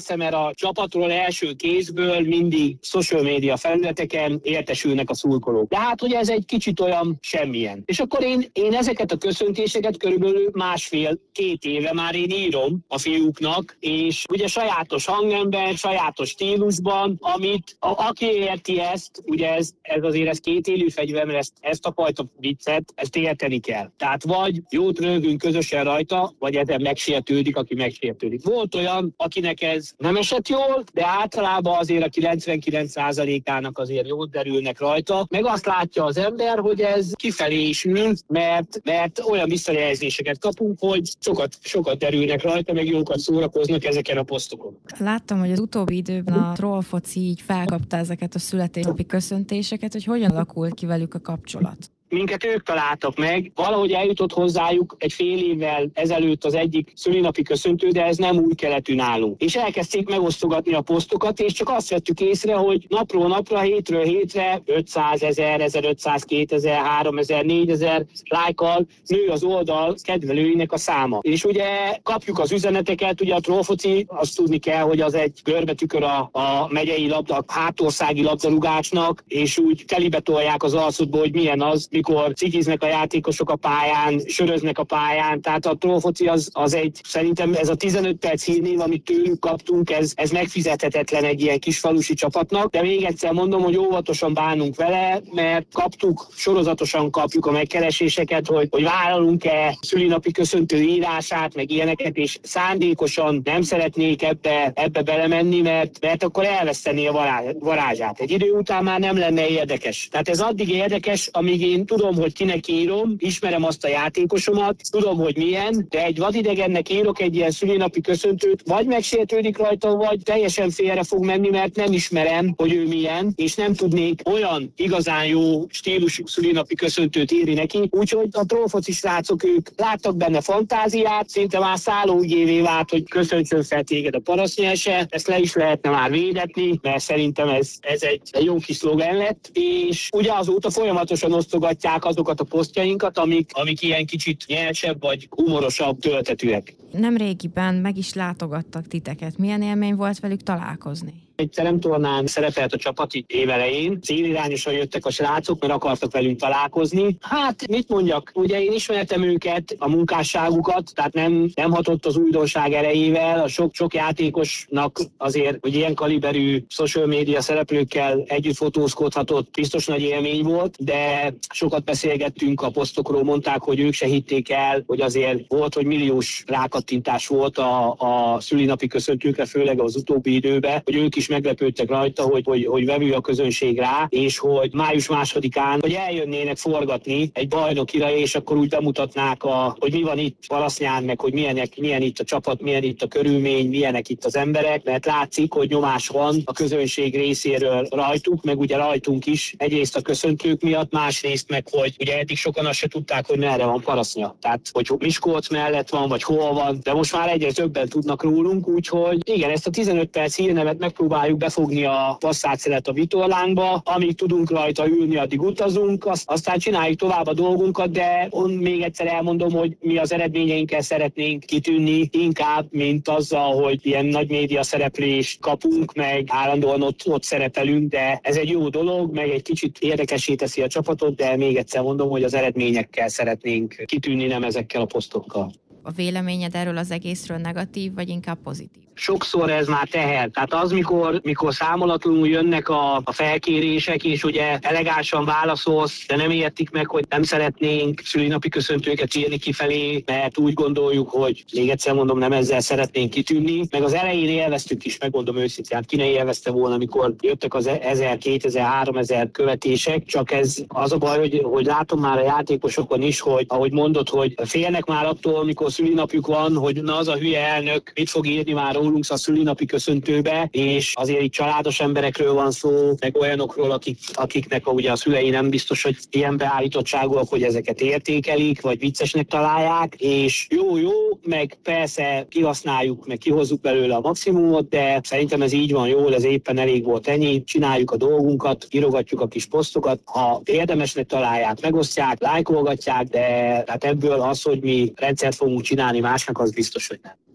persze, mert a csapatról első kézből mindig social media felületeken értesülnek a szurkolók. De hát ugye ez egy kicsit olyan semmilyen. És akkor én, én ezeket a köszöntéseket körülbelül másfél-két éve már én írom a fiúknak, és ugye sajátos hangember, sajátos stílusban, amit a, aki érti ezt, ugye ez, ez azért ez két élő fegyver, mert ezt, ezt a fajta viccet, ezt érteni kell. Tehát vagy jót rögünk közösen rajta, vagy ezen megsértődik, aki megsértődik. Volt olyan, akinek ez nem esett jól, de általában azért a kilencvenkilenc százalékának azért jót derülnek rajta, meg azt látja az ember, hogy ez kifelé is ül, mert, mert olyan visszajelzéseket kapunk, hogy sokat, sokat derülnek rajta, meg jókat szórakoznak ezeken a posztokon. Láttam, hogy az utóbbi időben a trollfoci így felkapta ezeket a születésnapi köszöntéseket, hogy hogyan alakult ki velük a kapcsolat. Minket ők találtak meg, valahogy eljutott hozzájuk egy fél évvel ezelőtt az egyik szülinapi köszöntő, de ez nem új keletű nálunk. És elkezdték megosztogatni a posztokat, és csak azt vettük észre, hogy napról napra, hétről hétre ötszázezer, ezerötszáz, kétezer, háromezer, négyezer lájkkal nő az oldal kedvelőinek a száma. És ugye kapjuk az üzeneteket, ugye a trollfoci, azt tudni kell, hogy az egy görbetükör a, a megyei labda, hátországi labdarúgásnak, és úgy telibe tolják az arcodba, hogy milyen az, mikor cikiznek a játékosok a pályán, söröznek a pályán, tehát a trollfoci az, az egy, szerintem ez a tizenöt perc hírnév, amit tőlük kaptunk, ez, ez megfizethetetlen egy ilyen kis falusi csapatnak, de még egyszer mondom, hogy óvatosan bánunk vele, mert kaptuk, sorozatosan kapjuk a megkereséseket, hogy, hogy vállalunk-e szülinapi köszöntő írását, meg ilyeneket, és szándékosan nem szeretnék ebbe, ebbe belemenni, mert, mert akkor elvesztené a varázsát. Egy idő után már nem lenne érdekes. Tehát ez addig érdekes, amíg én tudom, hogy kinek írom, ismerem azt a játékosomat, tudom, hogy milyen, de egy vadidegennek írok egy ilyen szülinapi köszöntőt, vagy megsértődik rajta, vagy teljesen félre fog menni, mert nem ismerem, hogy ő milyen, és nem tudnék olyan igazán jó stílusú szülinapi köszöntőt írni neki. Úgyhogy a trollfoci srácok, ők láttak benne fantáziát, szinte már szállóügyévé vált, hogy köszöntsön fel téged a parasztnyelse, ezt le is lehetne már védetni, mert szerintem ez, ez egy, egy jó kis szlogen lett, és ugye azóta folyamatosan osztogatják azokat a posztjainkat, amik, amik ilyen kicsit nyelsebb vagy humorosabb töltetűek. Nemrégiben meg is látogattak titeket. Milyen élmény volt velük találkozni? Egy teremtornán szerepelt a csapati évelején, célirányosan jöttek a srácok, mert akartak velünk találkozni. Hát, mit mondjak, ugye én ismertem őket, a munkásságukat, tehát nem, nem hatott az újdonság erejével, a sok, sok játékosnak azért, hogy ilyen kaliberű social media szereplőkkel együtt fotózkodhatott, biztos nagy élmény volt, de sokat beszélgettünk a posztokról, mondták, hogy ők se hitték el, hogy azért volt, hogy milliós rákattintás volt a, a szülinapi köszöntőkre, főleg az utóbbi időben, hogy ők is meglepődtek rajta, hogy, hogy, hogy vevő a közönség rá, és hogy május másodikán, hogy eljönnének forgatni egy bajnokira, és akkor úgy bemutatnák, a, hogy mi van itt Parasznyán, meg hogy milyenek, milyen itt a csapat, milyen itt a körülmény, milyenek itt az emberek, mert látszik, hogy nyomás van a közönség részéről rajtuk, meg ugye rajtunk is, egyrészt a köszöntők miatt, másrészt meg, hogy ugye eddig sokan azt se tudták, hogy merre van Parasznya. Tehát, hogy Miskolc mellett van, vagy hol van, de most már egyre többen tudnak rólunk, úgyhogy igen, ezt a tizenöt perc hírnevet megpróbáljuk befogni a passzátszeret a vitorlánkba, amíg tudunk rajta ülni, addig utazunk, aztán csináljuk tovább a dolgunkat, de on még egyszer elmondom, hogy mi az eredményeinkkel szeretnénk kitűnni, inkább, mint azzal, hogy ilyen nagy média szereplést kapunk, meg állandóan ott, ott szerepelünk, de ez egy jó dolog, meg egy kicsit érdekessé teszi a csapatot, de még egyszer mondom, hogy az eredményekkel szeretnénk kitűnni, nem ezekkel a posztokkal. A véleményed erről az egészről negatív, vagy inkább pozitív? Sokszor ez már teher. Tehát az, mikor, mikor számolatlanul jönnek a, a felkérések, és ugye elegánsan válaszolsz, de nem értik meg, hogy nem szeretnénk szülinapi köszöntőket írni kifelé, mert úgy gondoljuk, hogy még egyszer mondom, nem ezzel szeretnénk kitűnni. Meg az elején élveztük is, megmondom őszintén, hát ki ne élvezte volna, amikor jöttek az ezer, kétezer, háromezer követések, csak ez az a baj, hogy, hogy látom már a játékosokon is, hogy ahogy mondod, hogy félnek már attól, mikor szülinapjuk van, hogy na az a hülye elnök mit fog írni már rólunk a szülinapi köszöntőbe, és azért itt családos emberekről van szó, meg olyanokról, akik, akiknek a, ugye a szülei nem biztos, hogy ilyen beállítottságúak, hogy ezeket értékelik, vagy viccesnek találják, és jó-jó, meg persze kihasználjuk, meg kihozzuk belőle a maximumot, de szerintem ez így van jól, ez éppen elég volt ennyi, csináljuk a dolgunkat, írogatjuk a kis posztokat, ha érdemesnek találják, megosztják, lájkolgatják, de hát ebből az, hogy mi rendszert fogunk csinálni másnak, az biztos, hogy nem.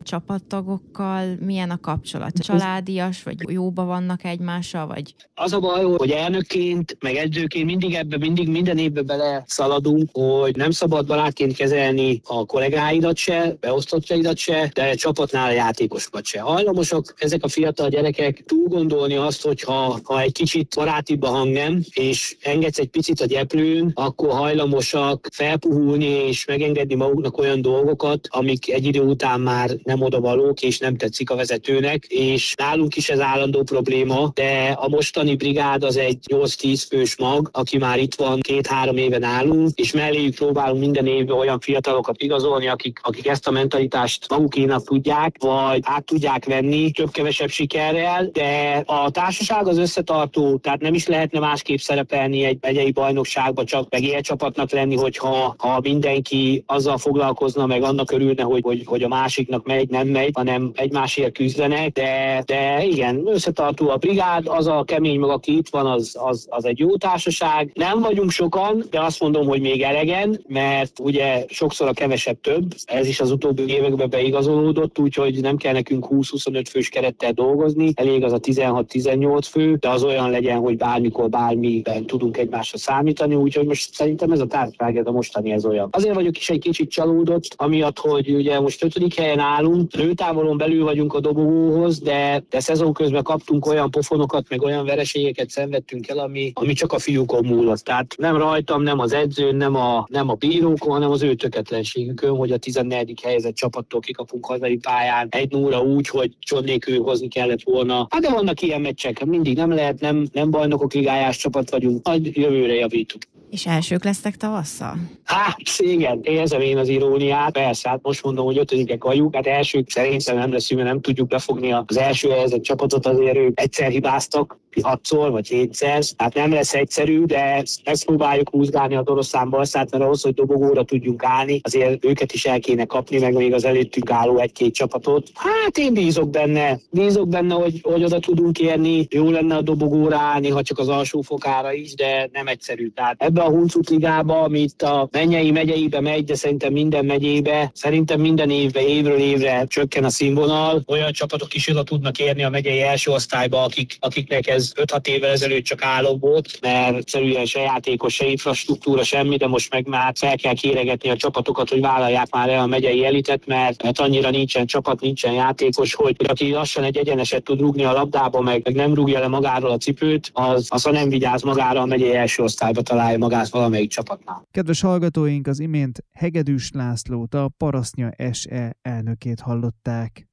csapattagokkal milyen a kapcsolat? Családias, vagy jóba vannak egymással, vagy... Az a baj, hogy elnökként, meg edzőként mindig ebbe, mindig minden évbe bele szaladunk, hogy nem szabad barátként kezelni a kollégáidat se, beosztottjaidat se, de csapatnál a játékosokat se. Hajlamosak ezek a fiatal gyerekek túl gondolni azt, hogy ha, ha egy kicsit barátibb a hangnem, és engedsz egy picit a gyeplőn, akkor hajlamosak felpuhulni és megengedni maguknak olyan dolgokat, amik egy idő után már nem odavalók, és nem tetszik a vezetőnek, és nálunk is ez állandó probléma, de a mostani brigád az egy nyolc-tíz fős mag, aki már itt van, két-három éven állunk, és melléjük próbálunk minden évben olyan fiatalokat igazolni, akik, akik ezt a mentalitást magukénak tudják, vagy át tudják venni több-kevesebb sikerrel, de a társaság az összetartó, tehát nem is lehetne másképp szerepelni egy megyei bajnokságba, csak meg élcsapatnak lenni, hogyha ha mindenki azzal foglalkozna, meg annak örülne, hogy, hogy, hogy a másiknak megy, nem megy, hanem egymásért küzdenek, de, de igen, összetartó a brigád, az a kemény mag, aki itt van, az, az, az egy jó társaság. Nem vagyunk sokan, de azt mondom, hogy még elegen, mert ugye sokszor a kevesebb több, ez is az utóbbi években beigazolódott, úgyhogy nem kell nekünk húsz-huszonöt fős kerettel dolgozni, elég az a tizenhat-tizennyolc fő, de az olyan legyen, hogy bármikor, bármiben tudunk egymásra számítani, úgyhogy most szerintem ez a társaság, ez a mostani ez olyan. Azért vagyok is egy kicsit csalódott, amiatt, hogy ugye most ötödik helyen állunk, lőtávolon belül vagyunk a dobogóhoz, de, de szezon közben kaptunk olyan pofonokat, meg olyan vereségeket szenvedtünk el, ami, ami csak a fiúkon múlott. Tehát nem rajtam, nem az edzőn, nem a, nem a bírókon, hanem az ő tökéletlenségükön, hogy a tizennegyedik helyezett csapattól kikapunk hazai pályán egy nulla úgy, hogy John nélkül hozni kellett volna. Hát de vannak ilyen meccsek, mindig nem lehet, nem, nem bajnokok ligájás csapat vagyunk, majd jövőre javítunk. És elsők lesztek tavasszal? Hát, igen, érzem én az iróniát. Persze, hát most mondom, hogy ötödikek vagyunk, hát elsők szerintem nem leszünk, mert nem tudjuk befogni az első helyezett csapatot, azért ők egyszer hibáztak, hatszor vagy hétszer, hát nem lesz egyszerű, de megpróbáljuk húzgálni a Doroszán Barszát, mert ahhoz, hogy dobogóra tudjunk állni, azért őket is el kéne kapni, meg még az előttünk álló egy-két csapatot. Hát én bízok benne, bízok benne, hogy, hogy oda tudunk érni, jó lenne a dobogóra állni, ha csak az alsó fokára is, de nem egyszerű. Tehát ebbe a Huncut ligába, amit a Mennyei megyeibe megy, de szerintem minden megyébe, szerintem minden évben, évről évre csökken a színvonal. Olyan csapatok is oda tudnak érni a megyei első osztályba, akik, akiknek ez öt-hat évvel ezelőtt csak álom volt, mert egyszerűen se játékos, se infrastruktúra, semmi, de most meg már fel kell kéregetni a csapatokat, hogy vállalják már el a megyei elitet, mert, mert annyira nincsen csapat, nincsen játékos, hogy aki lassan egy egyeneset tud rúgni a labdába, meg, meg nem rúgja le magáról a cipőt, az, az ha nem vigyáz magára, a megyei első osztályba találja magát valamelyik csapatnál. Kedves hallgatóink, az imént Hegedűs Lászlót, a Parasztnya es e elnökét hallották.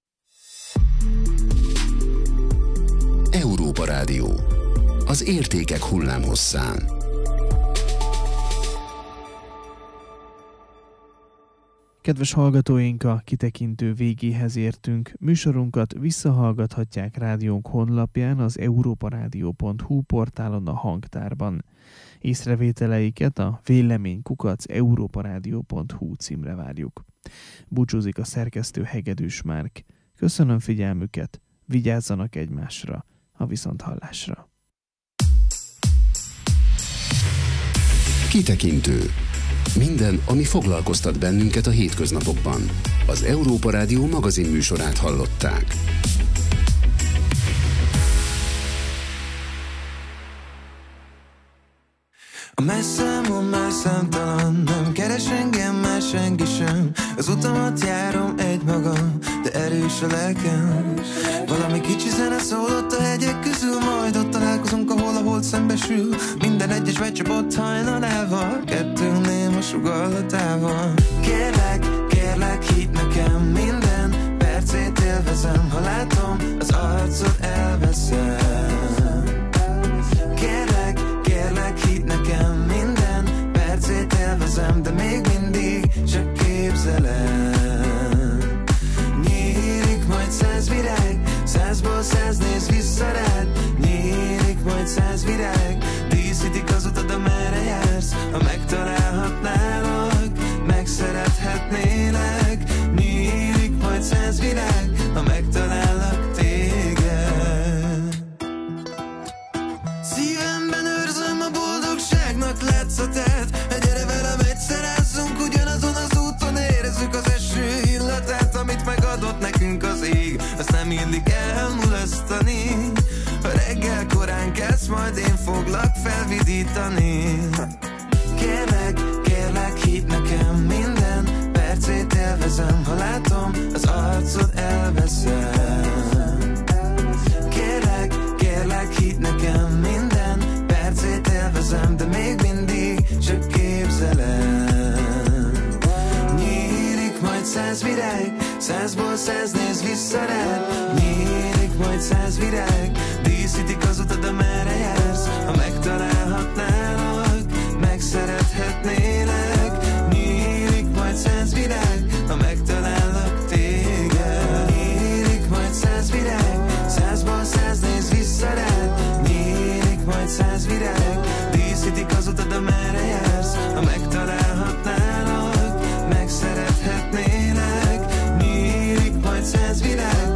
Európa Rádió. Az értékek hullámhosszán. Kedves hallgatóink, a kitekintő végéhez értünk. Műsorunkat visszahallgathatják rádiónk honlapján, az európarádió pont hu portálon, a hangtárban. Észrevételeiket a véleménykukac európarádió pont hu címre várjuk. Búcsúzik a szerkesztő Hegedűs Márk. Köszönöm figyelmüket, vigyázzanak egymásra, a viszonthallásra. Kitekintő. Minden, ami foglalkoztat bennünket a hétköznapokban. Az Európa Rádió magazin műsorát hallották. A messzem, a messzámtalan, nem keres engem már senki sem. Az utamat járom egymagam, de erős a lelkem. Valami kicsi zene szólott a hegyek közül, majd ott találkozunk, ahol a hold szembesül. Minden egyes becsapott hajnalával, kettőnk néma sugallatával. Kérlek, kérlek, hidd nekem, minden percét élvezem. Ha látom, az arcod elveszem. Kérlek, kérlek, hidd nekem, minden percét élvezem, de még mindig csak képzelem. Nyílik majd száz virág, százból száz néz vissza rád. Nyílik majd száz virág, díszítik az utat, amerre jársz. Ha megtalálhatnálak, megszerethetnélek. Nyílik majd száz virág, ha megtalállak téged. Szívemben őrzöm a boldogságnak látszatát. Ha gyere velem egyszer ázzunk ugyanazon az úton, érezzük az eső illatát, amit megadott nekünk állítani. Kérlek, kérlek, hidd nekem, minden percét élvezem. Ha látom, az arcod elveszem. Kérlek, kérlek, hidd nekem, minden percét élvezem, de még mindig csak képzelem. Nyílik majd száz virág, százból száz néz vissza rád. Nyílik majd száz virág, díszítik az utat, amerre jársz. Ha megtalálhatnálak, megszerethetnélek. Nyílik majd száz virág, ha megtalállak téged. Nyílik majd száz virág, százból száz néz vissza rád. Nyílik majd száz virág, díszítik az utat, amerre jársz. Ha megtalálhatnálak, megszerethetnélek. Nyílik majd száz virág,